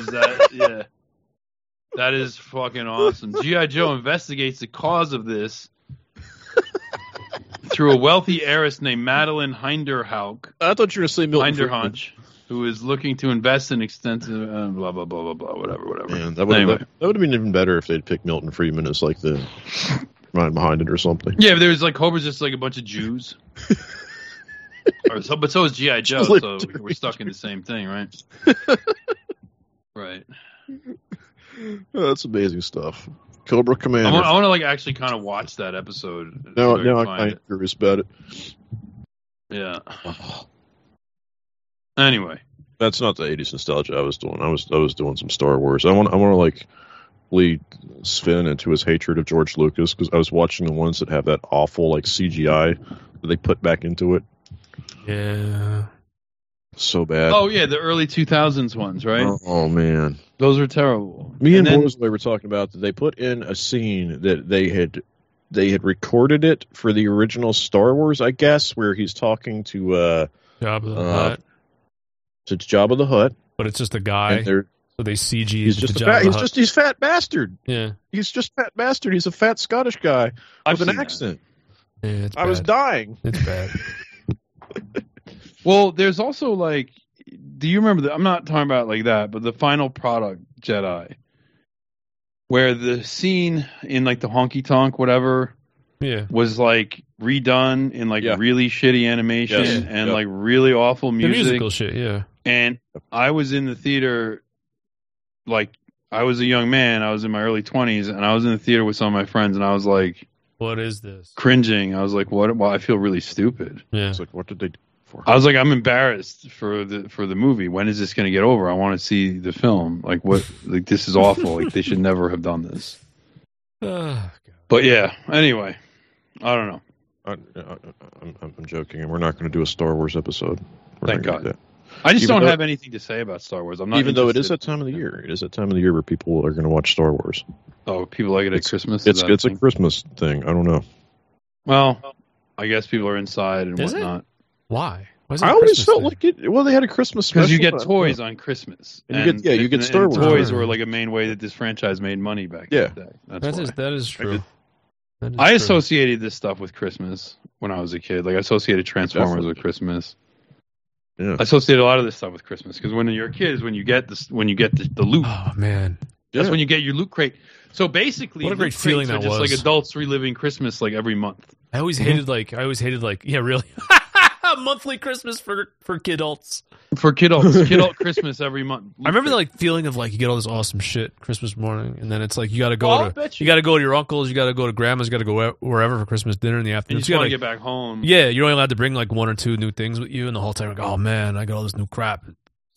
is fucking awesome. G.I. Joe investigates the cause of this through a wealthy heiress named Madeline Hinderhauk. I thought you were going to say Milton Hinderhunch, who is looking to invest in extensive blah blah blah blah blah whatever. Man, that would have been even better if they'd picked Milton Friedman as like the mind behind it or something. Yeah, but there's like Cobra's just like a bunch of Jews. But so is G.I. Joe, so we're stuck in the same thing, right? Right. Oh, that's amazing stuff. Cobra Commander. I want to like actually kind of watch that episode. No, I'm kind of curious about it. Yeah. Anyway, that's not the '80s nostalgia I was doing. I was doing some Star Wars. I want to like lead Sven into his hatred of George Lucas because I was watching the ones that have that awful like CGI that they put back into it. Yeah. So bad. Oh yeah, the early 2000s ones, right? Oh man, those were terrible. Me and Borzley were talking about that they put in a scene that they had recorded it for the original Star Wars, I guess, where he's talking to Jabba the Hutt. To Jabba the Hutt, but it's just a guy. So they CG. He's just he's fat bastard. Yeah, he's just fat bastard. He's a fat Scottish guy with an accent. Yeah, I was dying. It's bad. Well, there's also like, do you remember I'm not talking about like that, but the final product Jedi, where the scene in like the honky tonk whatever, was like redone in like really shitty animation and like really awful music. The musical shit, yeah. And I was in the theater, like I was a young man, I was in my early 20s, and I was in the theater with some of my friends, and I was like, "What is this?" Cringing. I was like, "What?" Well, I feel really stupid. Yeah. It's like, what did they? I was like, I'm embarrassed for the movie. When is this going to get over? I want to see the film. Like, what? Like, this is awful. Like, they should never have done this. But yeah. Anyway, I don't know. I'm joking, and we're not going to do a Star Wars episode. Thank God. I just don't have anything to say about Star Wars. I'm not. Even though it is that time of the year. It is that time of the year where people are going to watch Star Wars. Oh, people like it at Christmas. It's a Christmas thing. I don't know. Well, I guess people are inside and whatnot. Why? I always felt like it. Well, they had a Christmas special. Because you get toys on Christmas. And you get Star Wars. Toys were like a main way that this franchise made money back in the day. That is true. I associated this stuff with Christmas when I was a kid. Like, I associated Transformers with Christmas. Yeah. I associated a lot of this stuff with Christmas because when you're a kid is when you get the loot. Oh man, that's when you get your loot crate. So basically, what a great feeling that just was. Like adults reliving Christmas like every month. I always hated yeah, really. Monthly Christmas for kidults. For kidult Christmas every month. I remember the feeling of like you get all this awesome shit Christmas morning, and then it's like you got to go to your uncles, you got to go to grandma's, you got to go wherever for Christmas dinner in the afternoon. And you just want to get back home. Yeah, you're only allowed to bring like one or two new things with you, and the whole time like, oh man, I got all this new crap.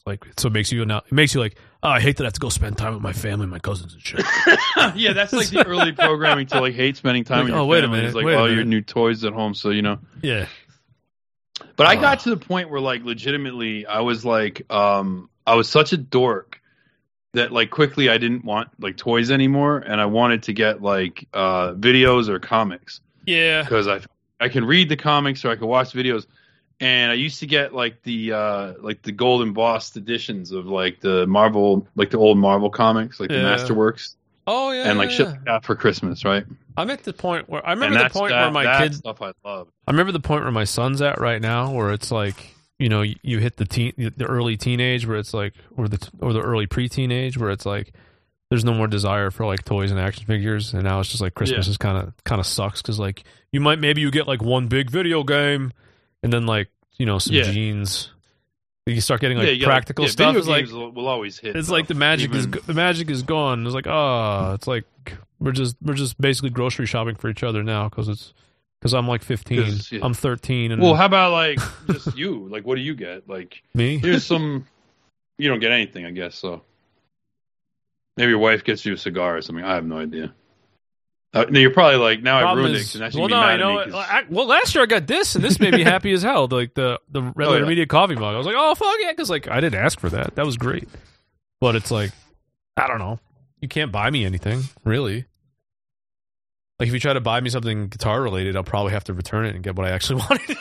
Like, so it makes you like, oh, I hate that I have to go spend time with my family, my cousins and shit. Yeah, that's like the early programming to like hate spending time with your wait a family. minute, It's like, wait a minute. your new toys at home, so Yeah. But I got to the point where like legitimately I was like I was such a dork that like quickly I didn't want like toys anymore, and I wanted to get like videos or comics. Yeah. Because I can read the comics or I can watch videos. And I used to get like the gold embossed editions of like the Marvel, like the old Marvel comics, like the Masterworks. Oh yeah. And like shit like that for Christmas, right? I'm at the point where I remember the point where my kids stuff I love. I remember the point where my son's at right now, where it's like, you know, you hit the early teenage where it's like, or the early pre-teenage where it's like, there's no more desire for like toys and action figures, and now it's just like Christmas is kind of sucks because like maybe you get like one big video game, and then like, you know, some jeans. You start getting like practical stuff. Video it's games like will always hit. It's like the magic is gone. It's like, it's like we're just basically grocery shopping for each other now because I'm like 15, I'm 13, and well, how about like just you? Like, what do you get? Like me? Here's some. You don't get anything, I guess. So maybe your wife gets you a cigar or something. I have no idea. No, you're probably like, now I ruined it. Well, last year I got this, and this made me happy as hell. Like the Red Letter Media coffee mug. I was like, oh fuck yeah, because like I didn't ask for that. That was great. But it's like, I don't know. You can't buy me anything, really. Like if you try to buy me something guitar related, I'll probably have to return it and get what I actually wanted.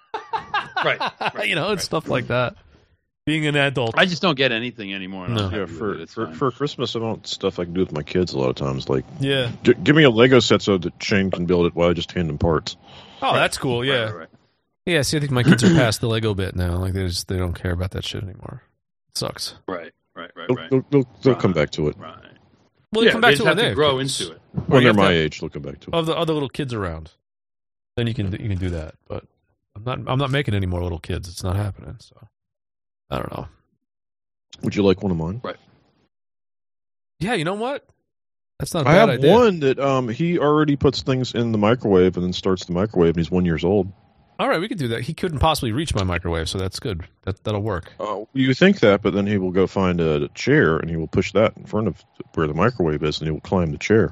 Right. You know, it's stuff like that. Being an adult, I just don't get anything anymore. No. Yeah, for Christmas, I want stuff I can do with my kids a lot of times. Like, yeah, give me a Lego set so that Shane can build it while I just hand him parts. Oh, that's cool. Yeah, right. Yeah. See, I think my kids are past the Lego bit now. Like they don't care about that shit anymore. It sucks. Right. They'll come back to it. Right. Well, they come back to it when they grow into it. When they're my age, they'll come back to it. Of the other little kids around, then you can do that. But I'm not making any more little kids. It's not happening. So I don't know. Would you like one of mine? Right. Yeah, you know what? That's not a bad idea. I have one that he already puts things in the microwave and then starts the microwave, and he's 1 year old. All right, we could do that. He couldn't possibly reach my microwave, so that's good. That'll work. You think that, but then he will go find a chair, and he will push that in front of where the microwave is, and he will climb the chair.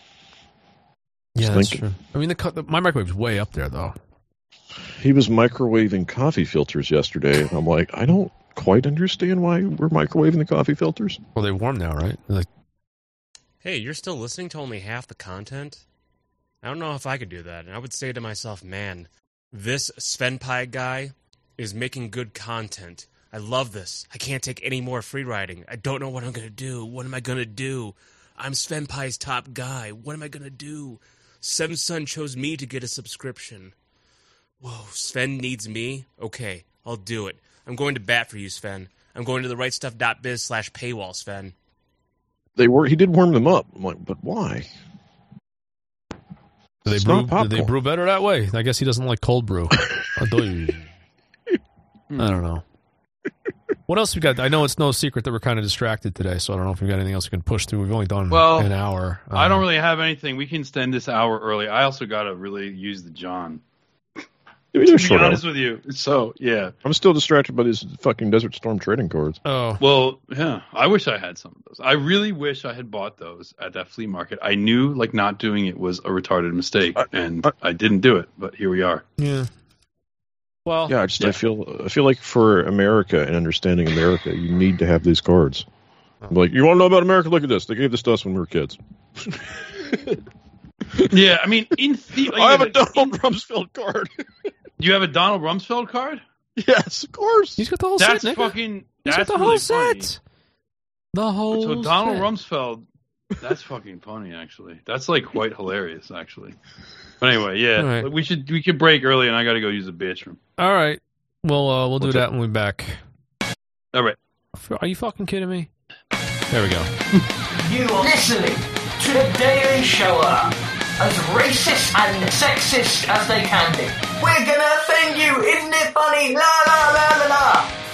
Yeah, that's true. I mean, my microwave's way up there, though. He was microwaving coffee filters yesterday, and I'm like, I don't quite understand why we're microwaving the coffee filters. Well, they warm now, right? Like, hey, you're still listening to only half the content? I don't know if I could do that. And I would say to myself, man, this Svenpai guy is making good content. I love this. I can't take any more free riding. I don't know what I'm going to do. What am I going to do? I'm Svenpai's top guy. What am I going to do? Samsung chose me to get a subscription. Whoa, Sven needs me? Okay, I'll do it. I'm going to bat for you, Sven. I'm going to the rightstuff.biz/paywall, Sven. He did warm them up. I'm like, but why? Do they brew better that way? I guess he doesn't like cold brew. I don't know. What else we got? I know it's no secret that we're kind of distracted today, so I don't know if we got anything else we can push through. We've only done an hour. I don't really have anything. We can extend this hour early. I also got to really use the John. To be honest with you. So, yeah. I'm still distracted by these fucking Desert Storm trading cards. Oh. Well, yeah. I wish I had some of those. I really wish I had bought those at that flea market. I knew, like, not doing it was a retarded mistake, and I didn't do it, but here we are. Yeah. Well. Yeah, I feel like for America and understanding America, you need to have these cards. I'm like, you want to know about America? Look at this. They gave this to us when we were kids. Yeah, I mean, in theory, I have a Donald Rumsfeld card. You have a Donald Rumsfeld card? Yes, of course. He's got the whole that's set. Fucking. He's that's got the really whole funny. set. The whole. So Donald set. Rumsfeld. That's fucking funny, actually. That's like quite hilarious, actually. But anyway, yeah, right. we could break early, and I got to go use the bathroom. All right. Well, we'll do that when we're back. All right. Are you fucking kidding me? There we go. You are listening to the Daily Shower, as racist and sexist as they can be. We're gonna offend you, isn't it funny? La la la la la.